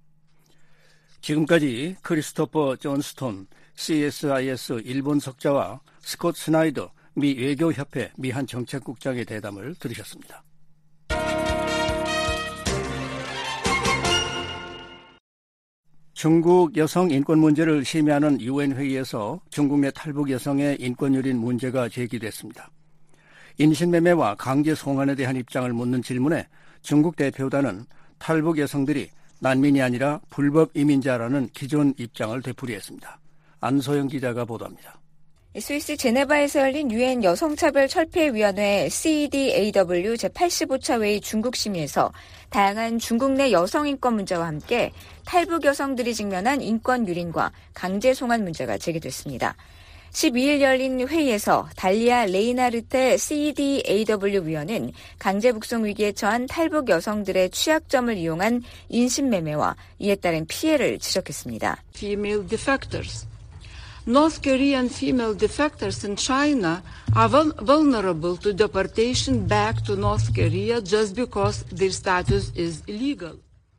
[SPEAKER 3] 지금까지 크리스토퍼 존스톤 씨에스아이에스 일본 석자와 스콧 스나이더 미 외교협회 미한 정책국장의 대담을 들으셨습니다. 중국 여성 인권 문제를 심의하는 유엔 회의에서 중국 내 탈북 여성의 인권 유린 문제가 제기됐습니다. 인신매매와 강제 송환에 대한 입장을 묻는 질문에 중국 대표단은 탈북 여성들이 난민이 아니라 불법 이민자라는 기존 입장을 되풀이했습니다. 안소영 기자가 보도합니다.
[SPEAKER 17] 스위스 제네바에서 열린 유엔 여성차별철폐위원회 씨이디에이더블유 제팔십오 차 회의 중국 심의에서 다양한 중국 내 여성 인권 문제와 함께 탈북 여성들이 직면한 인권 유린과 강제 송환 문제가 제기됐습니다. 십이 일 열린 회의에서 달리아 레이나르테 씨이디에이더블유 위원은 강제 북송 위기에 처한 탈북 여성들의 취약점을 이용한 인신매매와 이에 따른 피해를 지적했습니다.
[SPEAKER 18] Female defectors. North Korean female defectors in China are vulnerable to deportation back to North Korea just because their status is illegal.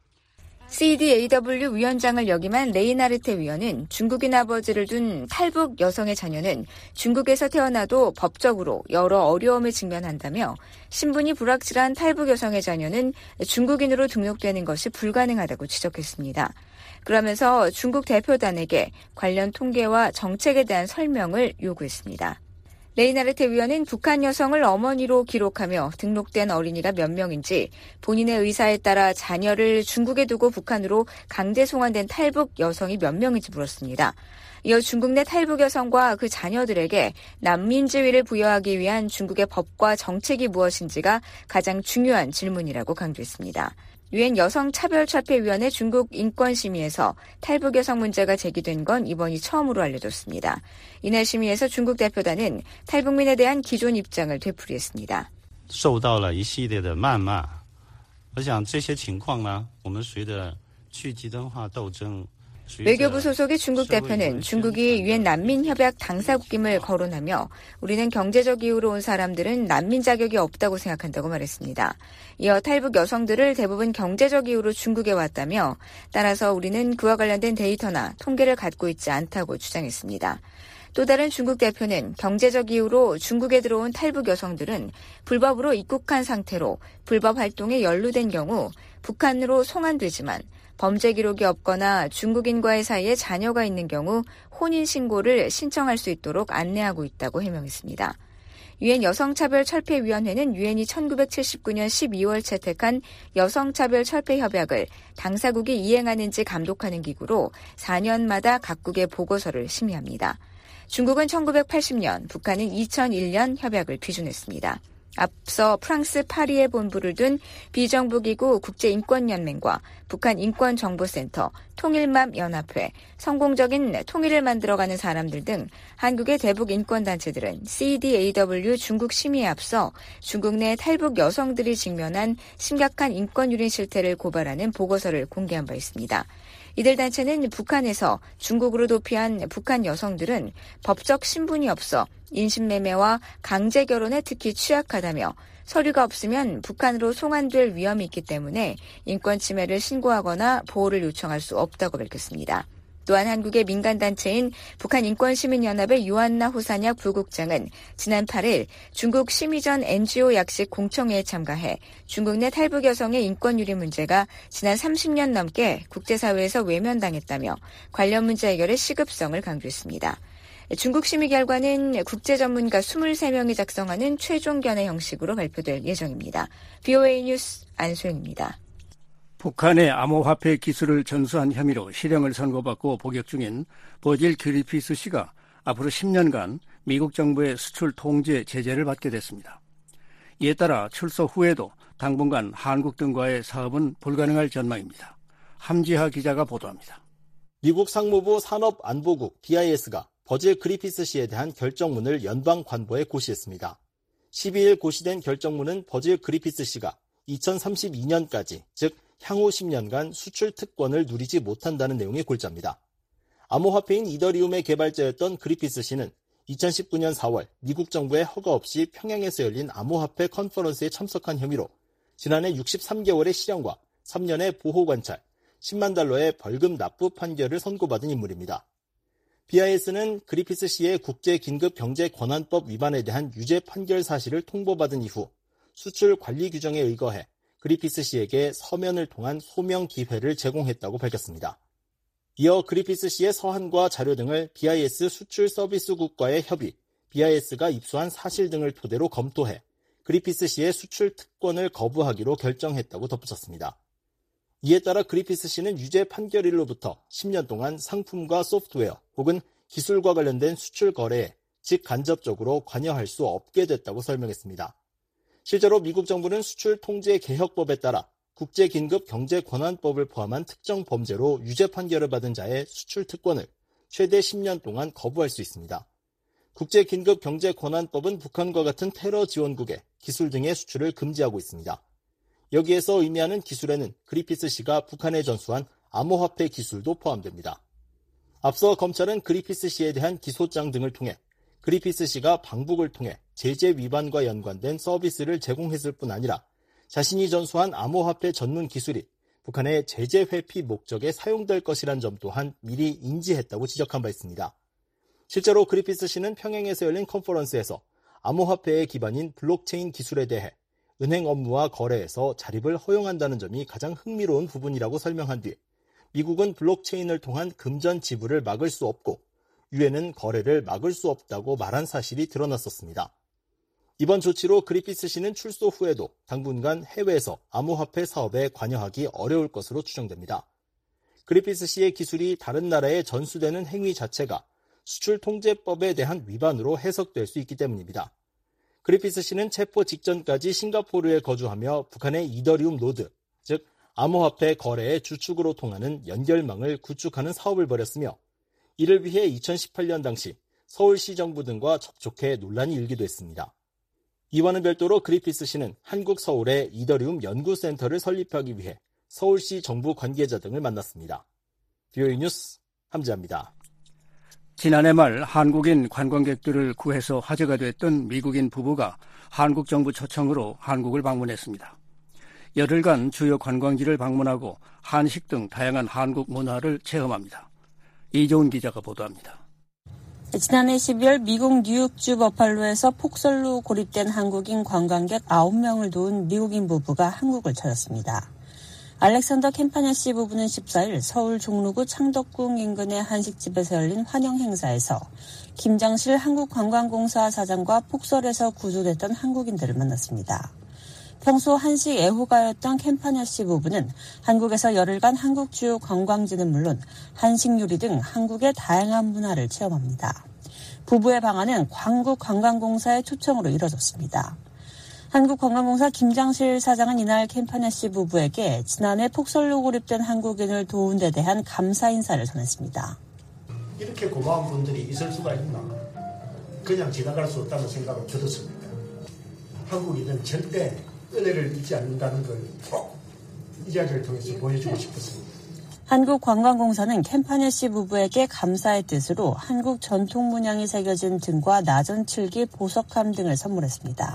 [SPEAKER 17] 씨이디에이더블유 위원장을 역임한 레이나르테 위원은 중국인 아버지를 둔 탈북 여성의 자녀는 중국에서 태어나도 법적으로 여러 어려움을 직면한다며 신분이 불확실한 탈북 여성의 자녀는 중국인으로 등록되는 것이 불가능하다고 지적했습니다. 그러면서 중국 대표단에게 관련 통계와 정책에 대한 설명을 요구했습니다. 레이나르테 위원은 북한 여성을 어머니로 기록하며 등록된 어린이가 몇 명인지 본인의 의사에 따라 자녀를 중국에 두고 북한으로 강제 송환된 탈북 여성이 몇 명인지 물었습니다. 이어 중국 내 탈북 여성과 그 자녀들에게 난민 지위를 부여하기 위한 중국의 법과 정책이 무엇인지가 가장 중요한 질문이라고 강조했습니다. 유엔 여성차별철폐위원회 중국 인권심의에서 탈북 여성 문제가 제기된 건 이번이 처음으로 알려졌습니다. 이날 심의에서 중국 대표단은 탈북민에 대한 기존 입장을 되풀이했습니다.
[SPEAKER 19] 受到了一系列的谩骂，我想这些情况呢，我们随着去极端化斗争。
[SPEAKER 17] 외교부 소속의 중국 대표는 중국이 유엔 난민협약 당사국임을 거론하며 우리는 경제적 이유로 온 사람들은 난민 자격이 없다고 생각한다고 말했습니다. 이어 탈북 여성들을 대부분 경제적 이유로 중국에 왔다며 따라서 우리는 그와 관련된 데이터나 통계를 갖고 있지 않다고 주장했습니다. 또 다른 중국 대표는 경제적 이유로 중국에 들어온 탈북 여성들은 불법으로 입국한 상태로 불법 활동에 연루된 경우 북한으로 송환되지만 범죄 기록이 없거나 중국인과의 사이에 자녀가 있는 경우 혼인신고를 신청할 수 있도록 안내하고 있다고 해명했습니다. 유엔 여성차별철폐위원회는 유엔이 천구백칠십구 년 십이월 채택한 여성차별철폐협약을 당사국이 이행하는지 감독하는 기구로 사 년마다 각국의 보고서를 심의합니다. 중국은 천구백팔십 년, 북한은 이천일 년 협약을批准했습니다. 앞서 프랑스 파리에 본부를 둔 비정부기구 국제인권연맹과 북한 인권정보센터, 통일맘 연합회, 성공적인 통일을 만들어가는 사람들 등 한국의 대북 인권단체들은 씨이디에이더블유 중국 심의에 앞서 중국 내 탈북 여성들이 직면한 심각한 인권유린 실태를 고발하는 보고서를 공개한 바 있습니다. 이들 단체는 북한에서 중국으로 도피한 북한 여성들은 법적 신분이 없어 인신매매와 강제 결혼에 특히 취약하다며 서류가 없으면 북한으로 송환될 위험이 있기 때문에 인권 침해를 신고하거나 보호를 요청할 수 없다고 밝혔습니다. 또한 한국의 민간단체인 북한인권시민연합의 유한나 호산약 부국장은 지난 팔 일 중국 심의전 엔지오 약식 공청회에 참가해 중국 내 탈북 여성의 인권 유린 문제가 지난 삼십 년 넘게 국제사회에서 외면당했다며 관련 문제 해결의 시급성을 강조했습니다. 중국 심의 결과는 국제전문가 이십삼 명이 작성하는 최종 견해 형식으로 발표될 예정입니다. 브이오에이 뉴스 안소영입니다.
[SPEAKER 3] 북한의 암호화폐 기술을 전수한 혐의로 실형을 선고받고 복역 중인 버질 그리피스 씨가 앞으로 십 년간 미국 정부의 수출 통제 제재를 받게 됐습니다. 이에 따라 출소 후에도 당분간 한국 등과의 사업은 불가능할 전망입니다. 함지하 기자가 보도합니다.
[SPEAKER 11] 미국 상무부 산업안보국 비아이에스가 버질 그리피스 씨에 대한 결정문을 연방관보에 고시했습니다. 십이일 고시된 결정문은 버질 그리피스 씨가 이천삼십이 년까지, 즉 향후 십 년간 수출 특권을 누리지 못한다는 내용의 골자입니다. 암호화폐인 이더리움의 개발자였던 그리피스 씨는 이천십구 년 사월 미국 정부의 허가 없이 평양에서 열린 암호화폐 컨퍼런스에 참석한 혐의로 지난해 육십삼 개월의 실형과 삼 년의 보호관찰, 십만 달러의 벌금 납부 판결을 선고받은 인물입니다. 비아이에스는 그리피스 씨의 국제긴급경제권한법 위반에 대한 유죄 판결 사실을 통보받은 이후 수출 관리 규정에 의거해 그리피스 씨에게 서면을 통한 소명 기회를 제공했다고 밝혔습니다. 이어 그리피스 씨의 서한과 자료 등을 비아이에스 수출서비스국과의 협의, 비아이에스가 입수한 사실 등을 토대로 검토해 그리피스 씨의 수출 특권을 거부하기로 결정했다고 덧붙였습니다. 이에 따라 그리피스 씨는 유죄 판결일로부터 십 년 동안 상품과 소프트웨어 혹은 기술과 관련된 수출 거래에 직간접적으로 관여할 수 없게 됐다고 설명했습니다. 실제로 미국 정부는 수출 통제 개혁법에 따라 국제긴급경제권한법을 포함한 특정 범죄로 유죄 판결을 받은 자의 수출 특권을 최대 십 년 동안 거부할 수 있습니다. 국제긴급경제권한법은 북한과 같은 테러 지원국에 기술 등의 수출을 금지하고 있습니다. 여기에서 의미하는 기술에는 그리피스 씨가 북한에 전수한 암호화폐 기술도 포함됩니다. 앞서 검찰은 그리피스 씨에 대한 기소장 등을 통해 그리피스 씨가 방북을 통해 제재 위반과 연관된 서비스를 제공했을 뿐 아니라 자신이 전수한 암호화폐 전문 기술이 북한의 제재 회피 목적에 사용될 것이란 점 또한 미리 인지했다고 지적한 바 있습니다. 실제로 그리피스 씨는 평양에서 열린 컨퍼런스에서 암호화폐의 기반인 블록체인 기술에 대해 은행 업무와 거래에서 자립을 허용한다는 점이 가장 흥미로운 부분이라고 설명한 뒤 미국은 블록체인을 통한 금전 지불을 막을 수 없고 유엔은 거래를 막을 수 없다고 말한 사실이 드러났었습니다. 이번 조치로 그리피스 씨는 출소 후에도 당분간 해외에서 암호화폐 사업에 관여하기 어려울 것으로 추정됩니다. 그리피스 씨의 기술이 다른 나라에 전수되는 행위 자체가 수출통제법에 대한 위반으로 해석될 수 있기 때문입니다. 그리피스 씨는 체포 직전까지 싱가포르에 거주하며 북한의 이더리움 노드, 즉 암호화폐 거래의 주축으로 통하는 연결망을 구축하는 사업을 벌였으며 이를 위해 이천십팔 년 당시 서울시 정부 등과 접촉해 논란이 일기도 했습니다. 이와는 별도로 그리피스 씨는 한국 서울에 이더리움 연구센터를 설립하기 위해 서울시 정부 관계자 등을 만났습니다. 비오이 뉴스 함지아입니다.
[SPEAKER 3] 지난해 말 한국인 관광객들을 구해서 화제가 됐던 미국인 부부가 한국 정부 초청으로 한국을 방문했습니다. 열흘간 주요 관광지를 방문하고 한식 등 다양한 한국 문화를 체험합니다. 이종훈 기자가 보도합니다.
[SPEAKER 20] 지난해 십이월 미국 뉴욕주 버팔로에서 폭설로 고립된 한국인 관광객 아홉 명을 도운 미국인 부부가 한국을 찾았습니다. 알렉산더 캠파냐 씨 부부는 십사일 서울 종로구 창덕궁 인근의 한식집에서 열린 환영 행사에서 김장실 한국관광공사 사장과 폭설에서 구조됐던 한국인들을 만났습니다. 평소 한식 애호가였던 캠파냐 씨 부부는 한국에서 열흘간 한국 주요 관광지는 물론 한식 요리 등 한국의 다양한 문화를 체험합니다. 부부의 방안은 한국관광공사의 초청으로 이뤄졌습니다. 한국관광공사 김장실 사장은 이날 캠파냐 씨 부부에게 지난해 폭설로 고립된 한국인을 도운 데 대한 감사 인사를 전했습니다.
[SPEAKER 21] 이렇게 고마운 분들이 있을 수가 있나? 그냥 지나갈 수 없다는 생각을 들었습니다. 한국인은 절대 은혜를 잊지 않는다는 걸 꼭 이 자리를 통해서 보여주고 싶었습니다.
[SPEAKER 20] 한국관광공사는 캠파냐 씨 부부에게 감사의 뜻으로 한국 전통 문양이 새겨진 등과 나전 칠기, 보석함 등을 선물했습니다.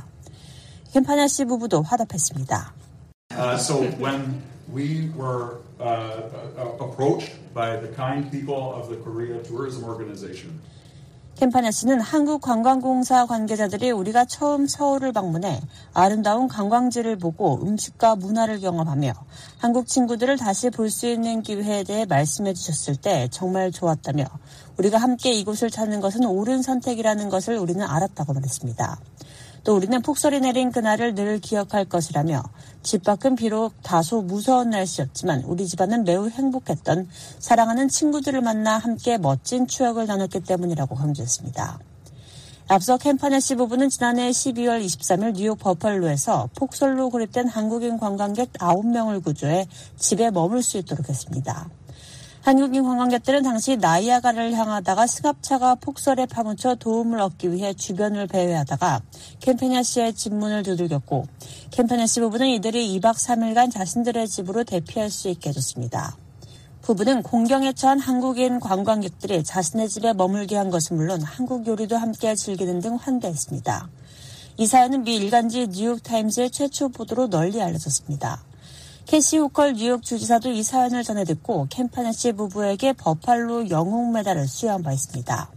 [SPEAKER 20] 캠파냐 씨 부부도 화답했습니다.
[SPEAKER 22] Uh, so when we were uh, approached by the kind people of the Korea Tourism Organization,
[SPEAKER 20] 캠파냐 씨는 한국관광공사 관계자들이 우리가 처음 서울을 방문해 아름다운 관광지를 보고 음식과 문화를 경험하며 한국 친구들을 다시 볼 수 있는 기회에 대해 말씀해 주셨을 때 정말 좋았다며 우리가 함께 이곳을 찾는 것은 옳은 선택이라는 것을 우리는 알았다고 말했습니다. 또 우리는 폭설이 내린 그날을 늘 기억할 것이라며 집 밖은 비록 다소 무서운 날씨였지만 우리 집안은 매우 행복했던 사랑하는 친구들을 만나 함께 멋진 추억을 나눴기 때문이라고 강조했습니다. 앞서 캠파네시 부부는 지난해 십이월 이십삼일 뉴욕 버팔로에서 폭설로 고립된 한국인 관광객 아홉 명을 구조해 집에 머물 수 있도록 했습니다. 한국인 관광객들은 당시 나이아가라를 향하다가 승합차가 폭설에 파묻혀 도움을 얻기 위해 주변을 배회하다가 캠파네시의 집 문을 두들겼고 캠파네시 부부는 이들이 이박 삼일간 자신들의 집으로 대피할 수 있게 해줬습니다. 부부는 공경에 처한 한국인 관광객들이 자신의 집에 머물게 한 것은 물론 한국 요리도 함께 즐기는 등 환대했습니다. 이 사연은 미 일간지 뉴욕타임즈의 최초 보도로 널리 알려졌습니다. 캐시 호컬 뉴욕 주지사도 이 사연을 전해 듣고 캠파네시 부부에게 버팔로 영웅 메달을 수여한 바 있습니다.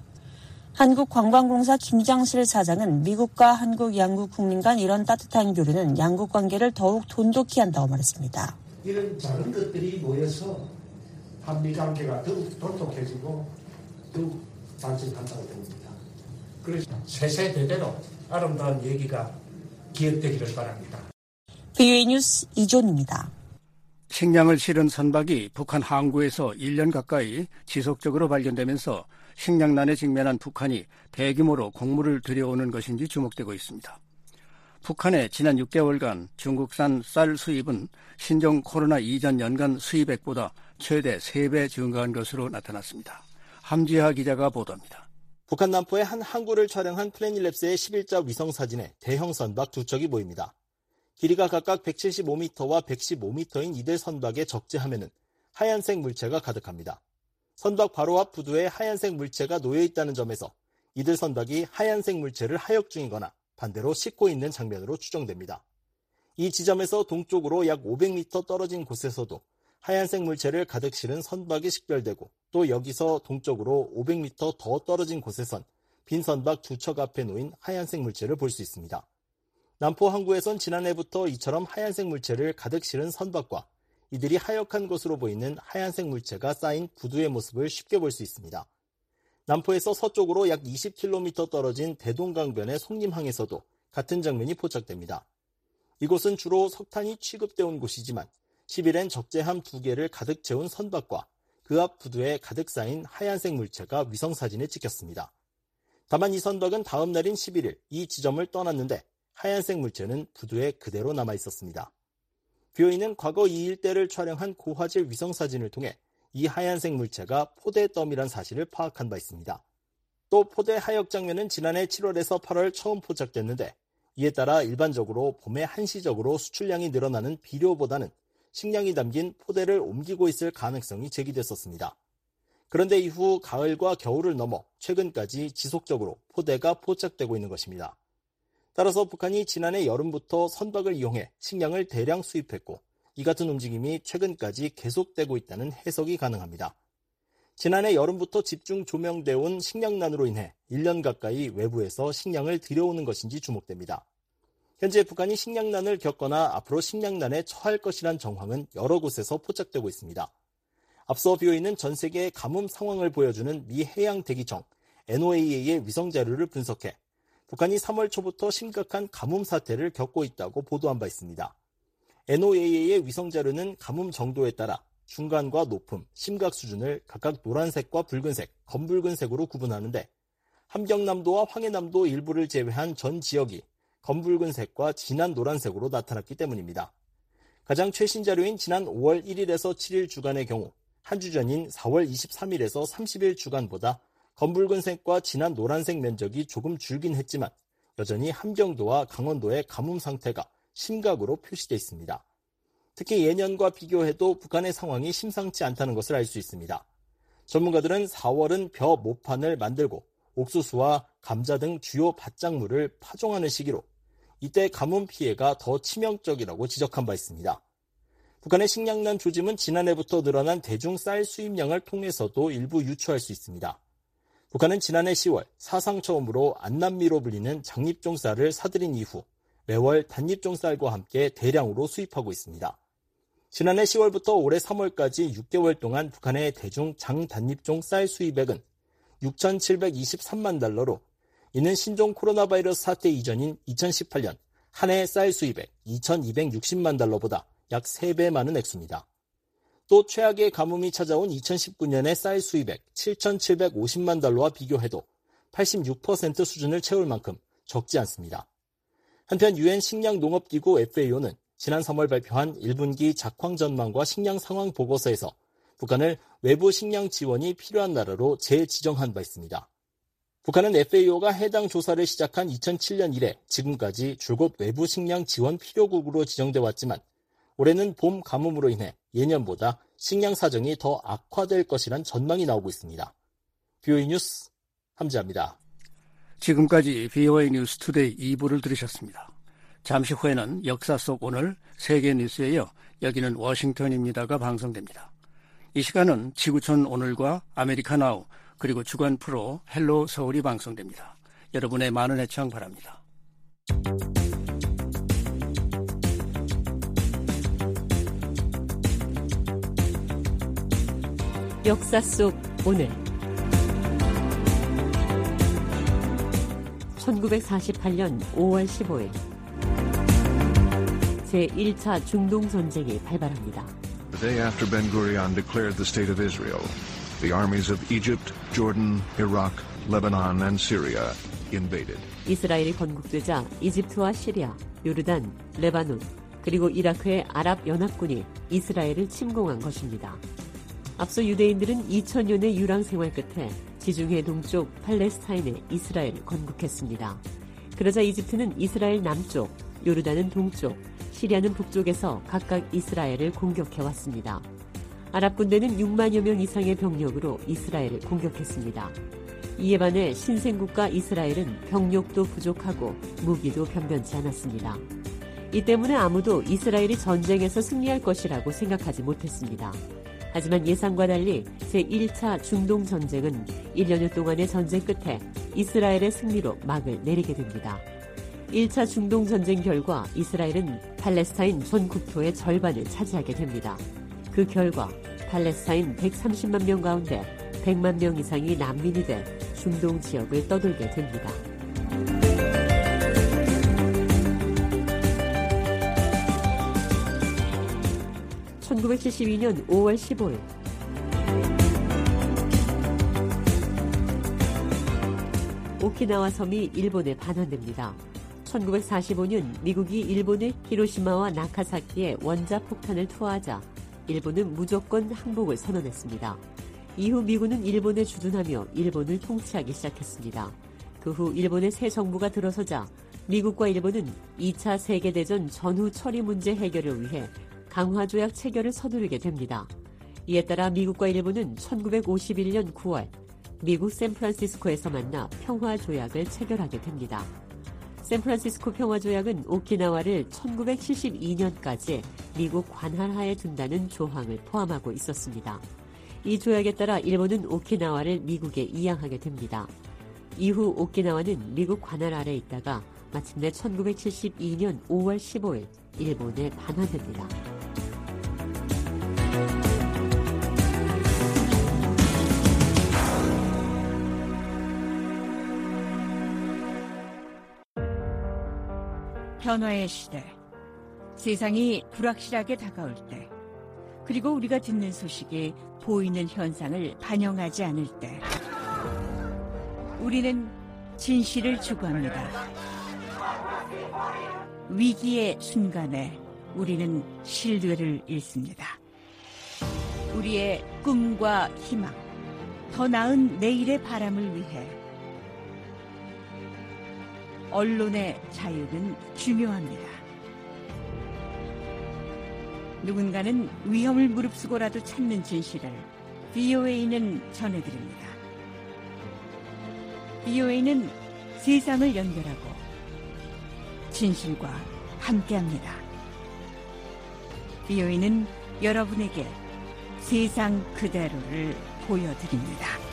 [SPEAKER 20] 한국관광공사 김장실 사장은 미국과 한국 양국 국민 간 이런 따뜻한 교류는 양국 관계를 더욱 돈독히 한다고 말했습니다.
[SPEAKER 21] 이런 작은 것들이 모여서 한미 관계가 더욱 돈독해지고 더욱 발전한다고 봅니다. 그래서 세세대대로 아름다운 얘기가 기억되기를 바랍니다.
[SPEAKER 20] 비오에이 뉴스 이존입니다.
[SPEAKER 3] 식량을 실은 선박이 북한 항구에서 일 년 가까이 지속적으로 발견되면서 식량난에 직면한 북한이 대규모로 곡물을 들여오는 것인지 주목되고 있습니다. 북한의 지난 육 개월간 중국산 쌀 수입은 신종 코로나 이전 연간 수입액보다 최대 세 배 증가한 것으로 나타났습니다. 함지하 기자가 보도합니다.
[SPEAKER 11] 북한 남포의 한 항구를 촬영한 플래닛랩스의 십일자 위성사진에 대형 선박 두 척이 보입니다. 길이가 각각 백칠십오 미터와 백십오 미터인 이들 선박의 적재함에는 하얀색 물체가 가득합니다. 선박 바로 앞 부두에 하얀색 물체가 놓여있다는 점에서 이들 선박이 하얀색 물체를 하역 중이거나 반대로 싣고 있는 장면으로 추정됩니다. 이 지점에서 동쪽으로 약 오백 미터 떨어진 곳에서도 하얀색 물체를 가득 실은 선박이 식별되고 또 여기서 동쪽으로 오백 미터 더 떨어진 곳에선 빈 선박 두 척 앞에 놓인 하얀색 물체를 볼 수 있습니다. 남포 항구에선 지난해부터 이처럼 하얀색 물체를 가득 실은 선박과 이들이 하역한 것으로 보이는 하얀색 물체가 쌓인 부두의 모습을 쉽게 볼 수 있습니다. 남포에서 서쪽으로 약 이십 킬로미터 떨어진 대동강변의 송림항에서도 같은 장면이 포착됩니다. 이곳은 주로 석탄이 취급돼 온 곳이지만 십일엔 적재함 두 개를 가득 채운 선박과 그 앞 부두에 가득 쌓인 하얀색 물체가 위성사진에 찍혔습니다. 다만 이 선박은 다음 날인 십일일 이 지점을 떠났는데 하얀색 물체는 부두에 그대로 남아있었습니다. 비오이는 과거 이 일대를 촬영한 고화질 위성사진을 통해 이 하얀색 물체가 포대더미란 사실을 파악한 바 있습니다. 또 포대 하역 장면은 지난해 칠월에서 팔월 처음 포착됐는데 이에 따라 일반적으로 봄에 한시적으로 수출량이 늘어나는 비료보다는 식량이 담긴 포대를 옮기고 있을 가능성이 제기됐었습니다. 그런데 이후 가을과 겨울을 넘어 최근까지 지속적으로 포대가 포착되고 있는 것입니다. 따라서 북한이 지난해 여름부터 선박을 이용해 식량을 대량 수입했고 이 같은 움직임이 최근까지 계속되고 있다는 해석이 가능합니다. 지난해 여름부터 집중 조명되어 온 식량난으로 인해 일 년 가까이 외부에서 식량을 들여오는 것인지 주목됩니다. 현재 북한이 식량난을 겪거나 앞으로 식량난에 처할 것이란 정황은 여러 곳에서 포착되고 있습니다. 앞서 비오이는 전 세계의 가뭄 상황을 보여주는 미 해양대기청 엔오에이에이의 위성자료를 분석해 북한이 삼월 초부터 심각한 가뭄 사태를 겪고 있다고 보도한 바 있습니다. 엔오에이에이의 위성자료는 가뭄 정도에 따라 중간과 높음, 심각 수준을 각각 노란색과 붉은색, 검붉은색으로 구분하는데 함경남도와 황해남도 일부를 제외한 전 지역이 검붉은색과 진한 노란색으로 나타났기 때문입니다. 가장 최신 자료인 지난 오월 일일에서 칠일 주간의 경우 한 주 전인 사월 이십삼일에서 삼십일 주간보다 검붉은색과 진한 노란색 면적이 조금 줄긴 했지만 여전히 함경도와 강원도의 가뭄 상태가 심각으로 표시되어 있습니다. 특히 예년과 비교해도 북한의 상황이 심상치 않다는 것을 알 수 있습니다. 전문가들은 사월은 벼 모판을 만들고 옥수수와 감자 등 주요 밭작물을 파종하는 시기로 이때 가뭄 피해가 더 치명적이라고 지적한 바 있습니다. 북한의 식량난 조짐은 지난해부터 늘어난 대중 쌀 수입량을 통해서도 일부 유추할 수 있습니다. 북한은 지난해 시월 사상 처음으로 안남미로 불리는 장립종 쌀을 사들인 이후 매월 단립종 쌀과 함께 대량으로 수입하고 있습니다. 지난해 시월부터 올해 삼월까지 육 개월 동안 북한의 대중 장단립종 쌀 수입액은 육천칠백이십삼만 달러로 이는 신종 코로나 바이러스 사태 이전인 이천십팔 년 한 해 쌀 수입액 이천이백육십만 달러보다 약 세 배 많은 액수입니다. 또 최악의 가뭄이 찾아온 이천십구 년의 쌀 수입액 칠천칠백오십만 달러와 비교해도 팔십육 퍼센트 수준을 채울 만큼 적지 않습니다. 한편 유엔 식량농업기구 에프에이오는 지난 삼월 발표한 일 분기 작황 전망과 식량 상황 보고서에서 북한을 외부 식량 지원이 필요한 나라로 재지정한 바 있습니다. 북한은 에프에이오가 해당 조사를 시작한 이천칠 년 이래 지금까지 줄곧 외부 식량 지원 필요국으로 지정돼 왔지만 올해는 봄 가뭄으로 인해 예년보다 식량 사정이 더 악화될 것이란 전망이 나오고 있습니다. 비오에이 뉴스 함지아입니다.
[SPEAKER 3] 지금까지 비오에이 뉴스 투데이 이 부를 들으셨습니다. 잠시 후에는 역사 속 오늘 세계 뉴스에 이어 여기는 워싱턴입니다가 방송됩니다. 이 시간은 지구촌 오늘과 아메리카 나우 그리고 주간 프로 헬로 서울이 방송됩니다. 여러분의 많은 애청 바랍니다.
[SPEAKER 1] 역사 속 오늘 천구백사십팔 년 오월 십오일 제일 차 중동전쟁이 발발합니다.
[SPEAKER 2] The day after Ben-Gurion declared the state of Israel, the armies of Egypt, Jordan, Iraq, Lebanon and Syria invaded.
[SPEAKER 1] 이스라엘이 건국되자 이집트와 시리아, 요르단, 레바논, 그리고 이라크의 아랍 연합군이 이스라엘을 침공한 것입니다. 앞서 유대인들은 이천 년의 유랑 생활 끝에 지중해 동쪽 팔레스타인에 이스라엘을 건국했습니다. 그러자 이집트는 이스라엘 남쪽, 요르단은 동쪽, 시리아는 북쪽에서 각각 이스라엘을 공격해왔습니다. 아랍 군대는 육만여 명 이상의 병력으로 이스라엘을 공격했습니다. 이에 반해 신생국가 이스라엘은 병력도 부족하고 무기도 변변치 않았습니다. 이 때문에 아무도 이스라엘이 전쟁에서 승리할 것이라고 생각하지 못했습니다. 하지만 예상과 달리 제일 차 중동전쟁은 일 년여 동안의 전쟁 끝에 이스라엘의 승리로 막을 내리게 됩니다. 일 차 중동전쟁 결과 이스라엘은 팔레스타인 전 국토의 절반을 차지하게 됩니다. 그 결과 팔레스타인 백삼십만 명 가운데 백만 명 이상이 난민이 돼 중동 지역을 떠돌게 됩니다. 천구백칠십이 년 오월 십오일 오키나와 섬이 일본에 반환됩니다. 천구백사십오 년 미국이 일본의 히로시마와 나카사키에 원자폭탄을 투하하자 일본은 무조건 항복을 선언했습니다. 이후 미군은 일본에 주둔하며 일본을 통치하기 시작했습니다. 그 후 일본의 새 정부가 들어서자 미국과 일본은 이 차 세계대전 전후 처리 문제 해결을 위해 강화조약 체결을 서두르게 됩니다. 이에 따라 미국과 일본은 천구백오십일 년 구월 미국 샌프란시스코에서 만나 평화조약을 체결하게 됩니다. 샌프란시스코 평화조약은 오키나와를 천구백칠십이 년까지 미국 관할하에 둔다는 조항을 포함하고 있었습니다. 이 조약에 따라 일본은 오키나와를 미국에 이양하게 됩니다. 이후 오키나와는 미국 관할 아래에 있다가 마침내 천구백칠십이 년 오월 십오일 일본에 반환됩니다.
[SPEAKER 23] 변화의 시대, 세상이 불확실하게 다가올 때, 그리고 우리가 듣는 소식이 보이는 현상을 반영하지 않을 때, 우리는 진실을 추구합니다. 위기의 순간에 우리는 신뢰를 잃습니다. 우리의 꿈과 희망, 더 나은 내일의 바람을 위해 언론의 자유는 중요합니다. 누군가는 위험을 무릅쓰고라도 찾는 진실을 비오에이는 전해드립니다. 비오에이는 세상을 연결하고 진실과 함께합니다. 비오에이는 여러분에게 세상 그대로를 보여드립니다.